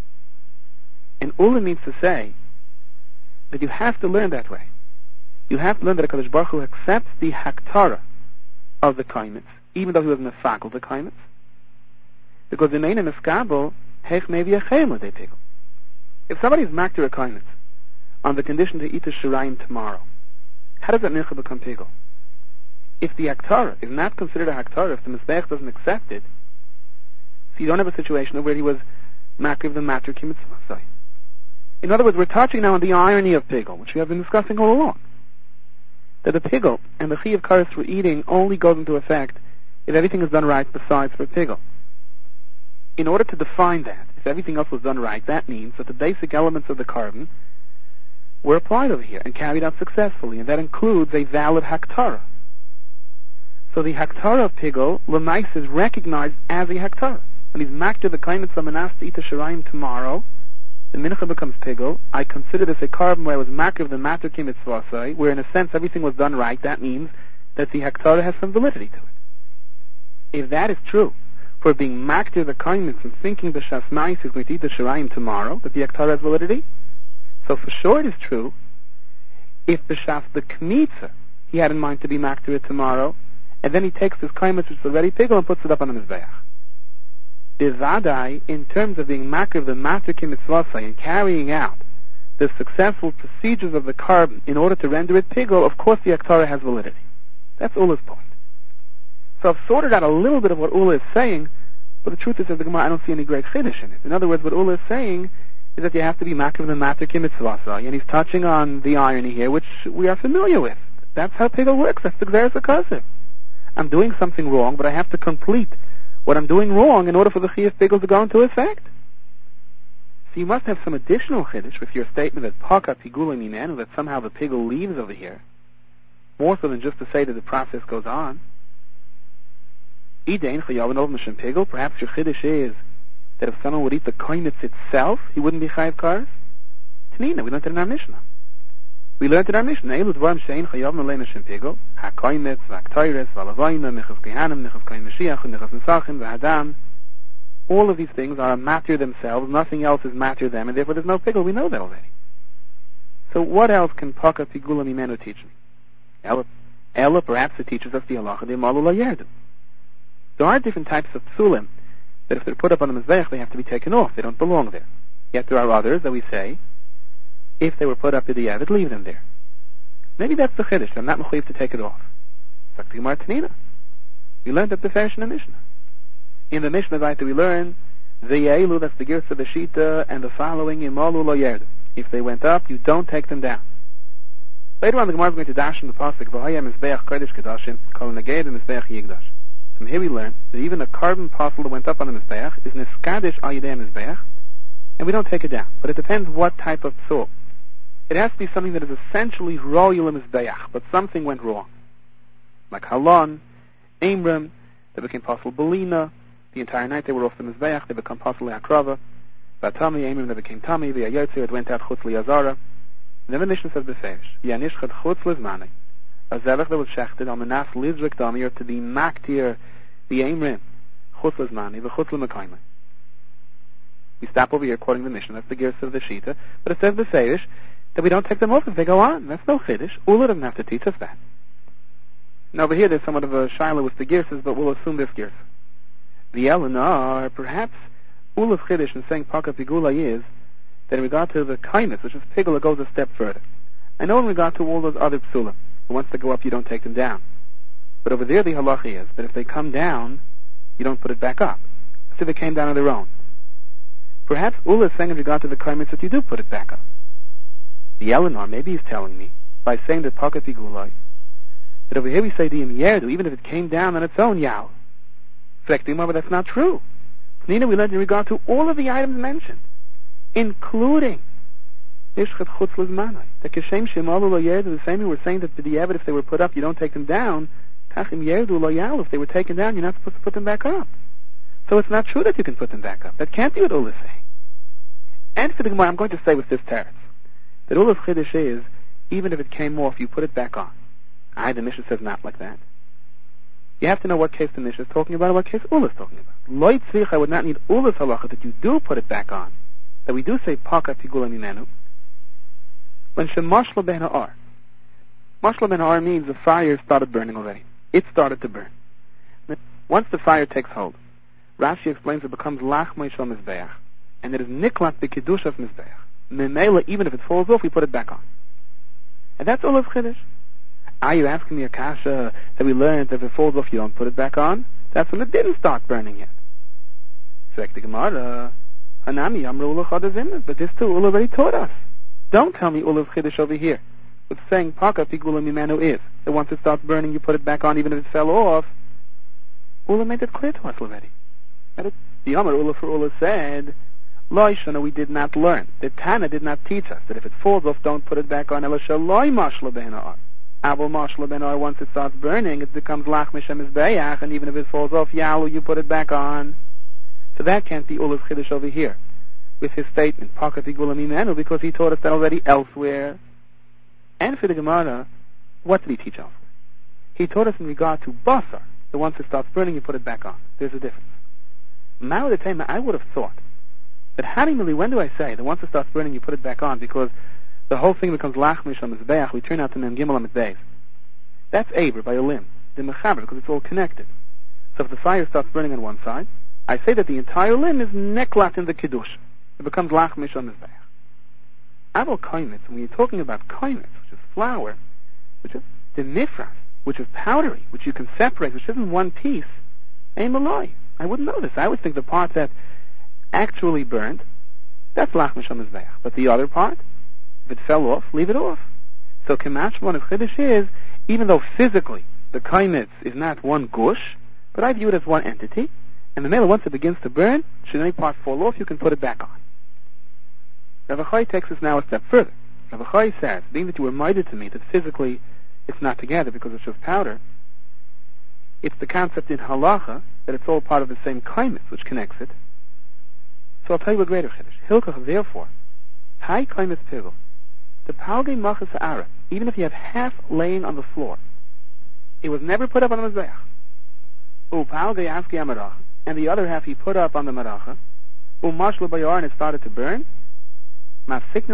And Ula means to say that you have to learn that way. You have to learn that HaKadosh Baruch Hu accepts the haktara of the kaimets, even though he was mefagel the kaimets, because in Ein Meskabel, hech mevi achayim they pigel. If somebody is makter a kaimets on the condition to eat the shirayim tomorrow, how does that mincha become pigel? If the haktara is not considered a haktara, if the mizbeach doesn't accept it, so you don't have a situation where he was makriv the matter kimitzvasai. In other words, we're touching now on the irony of pigel, which we have been discussing all along. That the pigel and the chi of kares for eating only goes into effect if everything is done right besides for pigel. In order to define that, if everything else was done right, that means that the basic elements of the carbon were applied over here and carried out successfully, and that includes a valid haktara. So the haktara of pigel, l'mais, is recognized as a haktara. When he's makter the kaimets amanas to eat the shirayim tomorrow, the mincha becomes pigel. I consider this a carbon where I was makter the matter kimitzvasai, where in a sense everything was done right. That means that the haktara has some validity to it. If that is true, for being makter the kaimets and thinking the shasmais is going to eat the shirayim tomorrow, that the haktara has validity, so for sure it is true, if the shaf the kmitza he had in mind to be makter it tomorrow, and then he takes his kaimets which is already pigel and puts it up on the mizbeach. Bivadai, in terms of being makriv the matter kimitzvasai and carrying out the successful procedures of the carbon in order to render it pigel, of course the haktara has validity. That's Ula's point. So I've sorted out a little bit of what Ula is saying, but the truth is that the Gemara, I don't see any great chiddush in it. In other words, what Ula is saying is that you have to be makriv the matter kimitzvasai, and he's touching on the irony here, which we are familiar with. That's how pigel works. That's the gzeres hakasef. I'm doing something wrong, but I have to complete what I'm doing wrong in order for the chiyuv pigel to go into effect. So you must have some additional chiddush with your statement that paka pigula minenu, that somehow the pigel leaves over here. more so than just to say that the process goes on. Perhaps your chiddush is that if someone would eat the koinitz itself, he wouldn't be chayiv kares. Tanina, we learned it in our Mishnah. We learned in our Mishnah, Eilu dvarim she'ein chayav melei mishim pigel, ha-koinitz, v'ak-toires, v'alavayna, nichav kehanim, nichav koin Mashiach, nichav nesachim, v'hadam. All of these things are a matter themselves, nothing else is matter them, and therefore there's no pigel, we know that already. So what else can Paka Pigula Mimenu teach me? Ella perhaps it teaches us the halacha de malu la yerdu. There are different types of psulim that if they're put up on the mizbeach, they have to be taken off. They don't belong there. Yet there are others that we say, if they were put up to the Yavid, leave them there. Maybe that's the chiddush. I'm not mechuyev to take it off. We learned that the fashion in Mishnah. In the Mishnah, right, we learn the Yailu, that's the Girsa, the Shita, and the following in malu la yerdu. If they went up, you don't take them down. Later on, the Gemara is going to dash in the pasuk v'haya mizbeach kodesh kedashim kol neged mizbeach yigdash. From here we learn that even a carbon parcel that went up on the mizbeach is neskadish al yidei mizbeach, and we don't take it down. But it depends what type of psul. It has to be something that is essentially royal mizbeach, but something went wrong, like halon, amram, they became parcel belina. The entire night they were off the mizbeach, they become parcel akrava. Vatami amram, they became tami. V'ayotzi, it went out chutz liyazara. Then the Mishnah says b'feish, Yanishchat chutz lizmani, a zevach that was shechted on the nas lizrik damir to the maktir, the amrim, chutz lizmani, v'chutz l'mekayma. We stop over here quoting the Mishnah, that's the gears of the Shita, but it says b'feish that we don't take them off if they go on. That's no chiddush. Ula doesn't have to teach us that. Now over here there's somewhat of a shaila with the gears, but we'll assume this gears. The Eleanor, perhaps Ula's chiddush in saying Paka Pigula is that in regard to the kindness, which is pigula, goes a step further. I know in regard to all those other psulim, once they go up, you don't take them down. But over there, the halacha is that if they come down, you don't put it back up. So they came down on their own. Perhaps Ula is saying in regard to the kindness that you do put it back up. The Eleanor, maybe he's telling me, by saying that Paka Pigula, that over here we say the Im Yerdu, even if it came down on its own, Yao. But that's not true. Nina, we learned in regard to all of the items mentioned, including Ishchat Chutz Lizmanai. The Keshem Shemalu Lo Yerdu, the same way we're saying that the B'diavad, if they were put up, you don't take them down. Kachim Yerdu Lo Yal, if they were taken down, you're not supposed to put them back up. So it's not true that you can put them back up. That can't be what Ula is saying. And for the Gemara, I'm going to say with this teretz, that Ula's Chiddush is, even if it came off, you put it back on. The Mishnah says not like that. You have to know what case the Mishnah is talking about and what case Ula is talking about. Lo Tzrich, I would not need Ula's halacha that you do put it back on. That we do say Paka Pigula Mimenu. When Shemashla Ben Ha'ar. Mashla Ben Ha'ar means the fire started burning already. It started to burn. Once the fire takes hold, Rashi explains it becomes Lachmei Shal Mizbeach, and it is Niklat B'Kiddush of Mizbeach. Memela, even if it falls off, we put it back on. And that's all of Chiddush. Are you asking me a kasha that we learned that if it falls off, you don't put it back on? That's when it didn't start burning yet. So the Gemara, Hanami Amra Ula Chadazim, but this too Ula already taught us. Don't tell me Ula's Chiddush over here. What's saying Paka Pigula Mimenu is that once it starts burning, you put it back on even if it fell off. Ula made it clear to us already. The Amar Ula for Ula said, Loi Shana, we did not learn. The Tana did not teach us that if it falls off, don't put it back on. Elisha Loi Mashla Ben Ar. Abel Mashla Ben Ar, once it starts burning, it becomes Lach Mishem Mizbeach, and even if it falls off, Yalu, you put it back on. So that can't be Ula's Chiddush over here with his statement, Paka Pigula Mimenu, because he taught us that already elsewhere. And for the Gemara, what did he teach elsewhere? He taught us in regard to Basar, that once it starts burning, you put it back on. There's a difference. Now the time, I would have thought that Hanimili, when do I say that once it starts burning, you put it back on, because the whole thing becomes Lachmish on Mizbeach, we turn out to Mem Gimel Amid Beis. That's Aber, by a limb, the Mechaber, because it's all connected. So if the fire starts burning on one side, I say that the entire limb is neklat in the Kiddush. It becomes Lachmish on Mizbeach. Abel Kaimitz, when you're talking about Kaimitz, which is flour, which is the Nifras, which is powdery, which you can separate, which isn't one piece, Ein Maloi. I wouldn't know this. I would think the part that actually burnt, that's Lachmish on Mizbeach. But the other part, if it fell off, leave it off. So Kemash one of Chiddush is, even though physically the Kaimitz is not one gush, but I view it as one entity, and the mela, once it begins to burn, should any part fall off, you can put it back on. Rav Achai takes us now a step further. Rav Achai says, being that you reminded to me that physically it's not together because it's just powder. It's the concept in halacha that it's all part of the same kaimis which connects it. So I'll tell you a greater chiddush. Hilchach, therefore, high kaimis pigel, the palgei machas ha'ara, even if you have half laying on the floor, it was never put up on the mizbeach. Palgei aski amaracha, and the other half he put up on the maracha. Mashlo bayar, and it started to burn. I can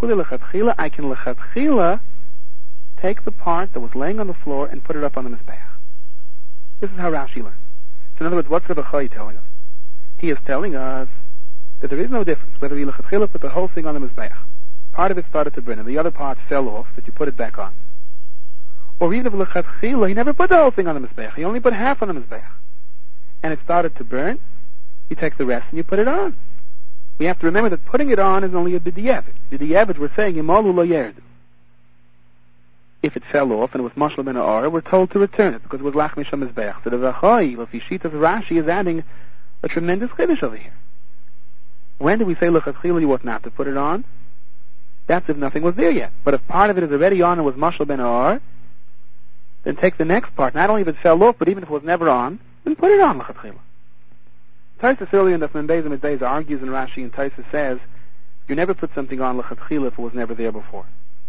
lechatchila take the part that was laying on the floor and put it up on the mizbeach. This is how Rashi learns. So in other words, what's Rebbe Chai telling us? He is telling us that there is no difference whether you lechatchila put the whole thing on the mizbeach, part of it started to burn, and the other part fell off, that you put it back on. Or even if lechatchila, he never put the whole thing on the mizbeach, he only put half on the mizbeach, and it started to burn, you take the rest and you put it on. We have to remember that putting it on is only a b'diavad. B'diavad, we're saying, Yimalu lo yerdu. If it fell off and it was mashal ben ha'ara, we're told to return it because it was lachmish ha-mizbeach. So the Vachai, Lafishit of Rashi, is adding a tremendous chiddush over here. When do we say lechatchila you ought not to put it on? That's if nothing was there yet. But if part of it is already on and was mashal ben ha'ara, then take the next part. Not only if it fell off, but even if it was never on, then put it on lechatchila. Taisus earlier in the Menbezim Days argues in Rashi, and Taisus says, you never put something on lechatchila if it was never there before.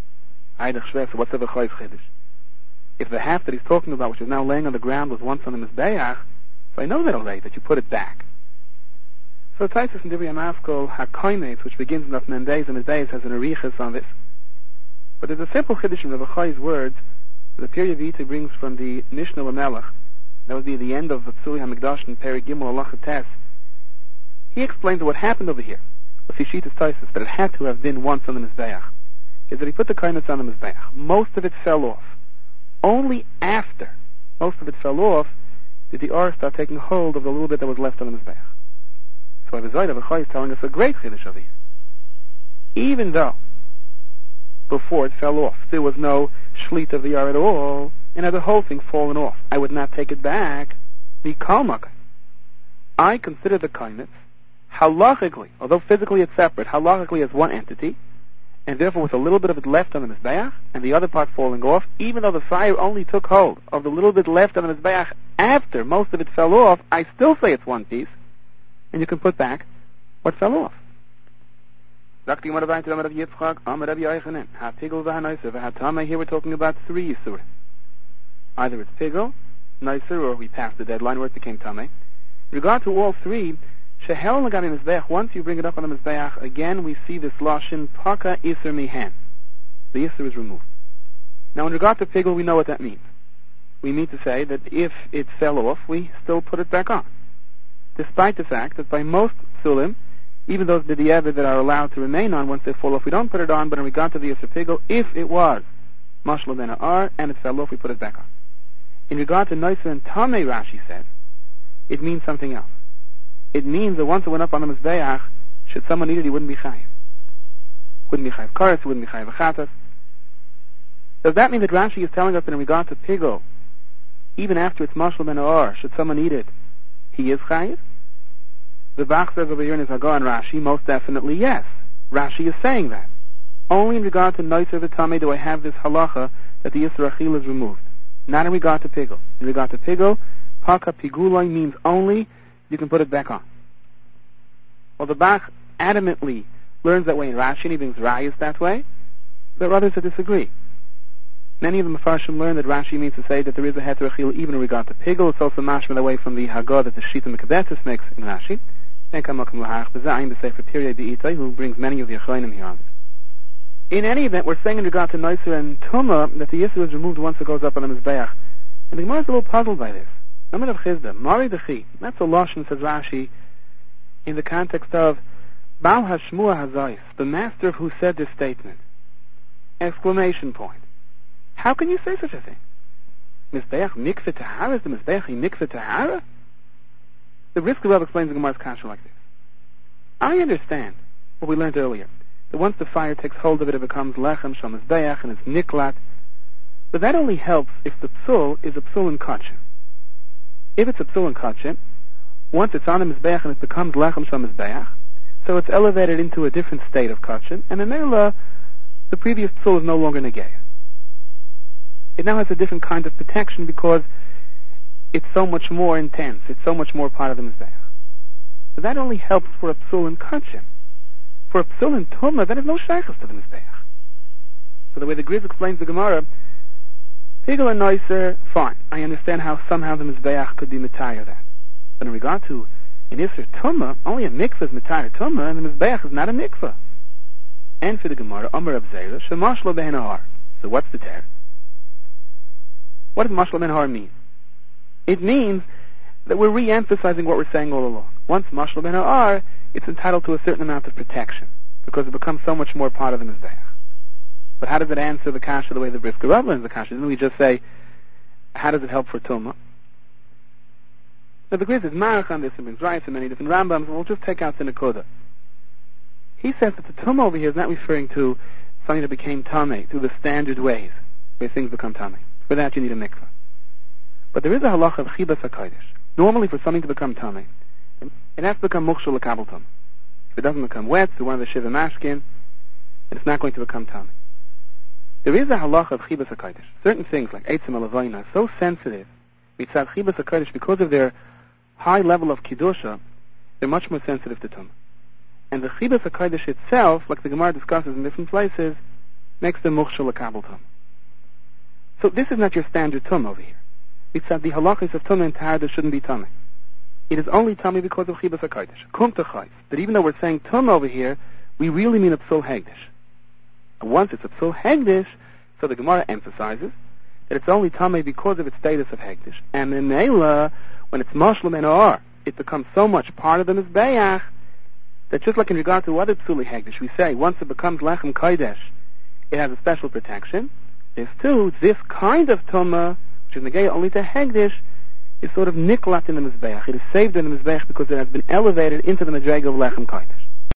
What's the Chay's chiddush? If the half that he's talking about, which is now laying on the ground, was once on the mizbeach, so I know that already, that you put it back. So Taisus in Divrei Amaskol HaKoimes, which begins in the Menbezim Days, has an arichas on this. But there's a simple chiddush in Rebbe Chay's words that the Pirya Vita brings from the Mishnah Lamelech. That would be the end of the Tzuli HaMikdash and Peri Gimel Halacha Tes. He explains what happened over here. With Yishitas Taisus, that it had to have been once on the mizbeach, is that he put the kaimitz on the mizbeach. Most of it fell off. Only after most of it fell off did the Or start taking hold of the little bit that was left on the mizbeach. So Avizayt Avachai is telling us a great chiddush over here. Even though before it fell off there was no shlit of the Or at all, and had the whole thing fallen off, I would not take it back. The kalmak, I consider the kaimitz halachically, although physically it's separate, halachically as one entity, and therefore with a little bit of it left on the mizbeach and the other part falling off, even though the fire only took hold of the little bit left on the mizbeach after most of it fell off, I still say it's one piece, and you can put back what fell off. Here we're talking about 3 yisurim. Either it's pigel, nicer, or we passed the deadline where it became tameh. In regard to all 3, shehel l'gami mizbeach, once you bring it up on the mizbeach, again we see this lashon, paka iser mihan. The iser is removed. Now in regard to pigel, we know what that means. We mean to say that if it fell off, we still put it back on. Despite the fact that by most psulim, even those b'diavad that are allowed to remain on once they fall off, we don't put it on, but in regard to the iser pigel, if it was mashlo ben ha'ar and it fell off, we put it back on. In regard to Noiser and Tameh, Rashi says, it means something else. It means that once it went up on the Mizbeach, should someone eat it, he wouldn't be chayiv. Wouldn't be chayiv karetz, wouldn't be chayiv achatas. Does that mean that Rashi is telling us that in regard to pigel, even after it's mashal ben ha'or, should someone eat it, he is chayiv? The Bach says over here in his Hagah and Rashi, most definitely yes. Rashi is saying that. Only in regard to Noiser and Tameh do I have this halacha that the Yisra Achil is removed. Not in regard to pigel. In regard to pigel, paka piguloi means only you can put it back on. Well, the Bach adamantly learns that way in Rashi, and he brings rayas that way. There are others that disagree. Many of the Mefarshim learn that Rashi means to say that there is a heter achil even in regard to pigel. It's also mashman away from the Haggadah that the Shita Mekabetis makes in Rashi. And Kamakam Lahach B'Zayin B'Sefer Pirya D'Itay, who brings many of the Achleinim here on this. In any event, we're saying in regard to Noiser and Tumah that the Yisur is removed once it goes up on the Mizbeach. And the Gemara is a little puzzled by this. Naman of Chizda, Mari Dechi, that's a lashon, says Rashi, in the context of Baal Hashmua Hazais, the master who said this statement. Exclamation point. How can you say such a thing? Mizbeach mikveh tahara? Is the Mizbeach mikveh tahara? The Brisker Rebbe explains the Gemara's kasha like this. I understand what we learned earlier, that once the fire takes hold of it, it becomes lechem shal Mizbeach and it's niklat. But that only helps if the psul is a psul in kachim. If it's a psul in kachim, once it's on the Mizbeach and it becomes lechem shal Mizbeach, so it's elevated into a different state of kachim, and in Mela, the previous psul is no longer negaya. it now has a different kind of protection because it's so much more intense. It's so much more part of the Mizbeach. So that only helps for a psul and kachim. For a psul and tumah, that is no shaykhus to the Mizbeach. So the way the Griz explains the Gemara, Pigel and Noiser, fine. I understand how somehow the Mizbeach could be mitayah that. But in regard to an Isser tumah, only a mikveh is mitayah tumah, and the Mizbeach is not a mikveh. And for the Gemara, Amar Rab Zera, Shemashlo Bein Har. So what's the teretz? What does Mashlo Bein Har mean? It means that we're re-emphasizing what we're saying all along. Once Mashlo Bein Har, it's entitled to a certain amount of protection, because it becomes so much more part of the Mizbeach. But how does it answer the kasha the way the Brisker Rav learns the kasha? Didn't we just say, how does it help for Tumah? Now the Griz is marach on this and brings rights and many different Rambams, and we'll just take out the Nakoda. He says that the Tumah over here is not referring to something that became Tameh through the standard ways, where things become Tameh. For that you need a mikvah. But there is a halacha of Chibas HaKodesh. Normally for something to become Tameh, it has to become Mukshul L'Kabel Tumah. If it doesn't become wet through one of the Shiva Mashkin, it's not going to become Tameh. There is a halacha of Chibas HaKodesh. Certain things like Eitzim HaLavoina are so sensitive, mitzad Chibas HaKodesh, because of their high level of Kiddusha, they're much more sensitive to Tumah. And the Chibas HaKodesh itself, like the Gemara discusses in different places, makes them Mukshul L'Kabel Tumah. So this is not your standard Tumah over here. Mitzad the halachas of Tumah and Tahar, there shouldn't be Tumah. It is only Tumah because of Chibas HaKodesh. Kum Techayis. But even though we're saying Tumah over here, we really mean a Psul Hegdish. And once it's a Psul Hegdish, so the Gemara emphasizes that it's only Tameh because of its status of Hegdish. And in Meila, when it's Mashlam and Or, it becomes so much part of the Mizbeach that just like in regard to other Psuli Hegdish, we say once it becomes Lechem Kodesh, it has a special protection. There's too, this kind of Tumah, which is Negei only to Hegdish, is sort of niklat in the Mizbeach. It is saved in the Mizbeach because it has been elevated into the Madrega of Lechem Kodesh.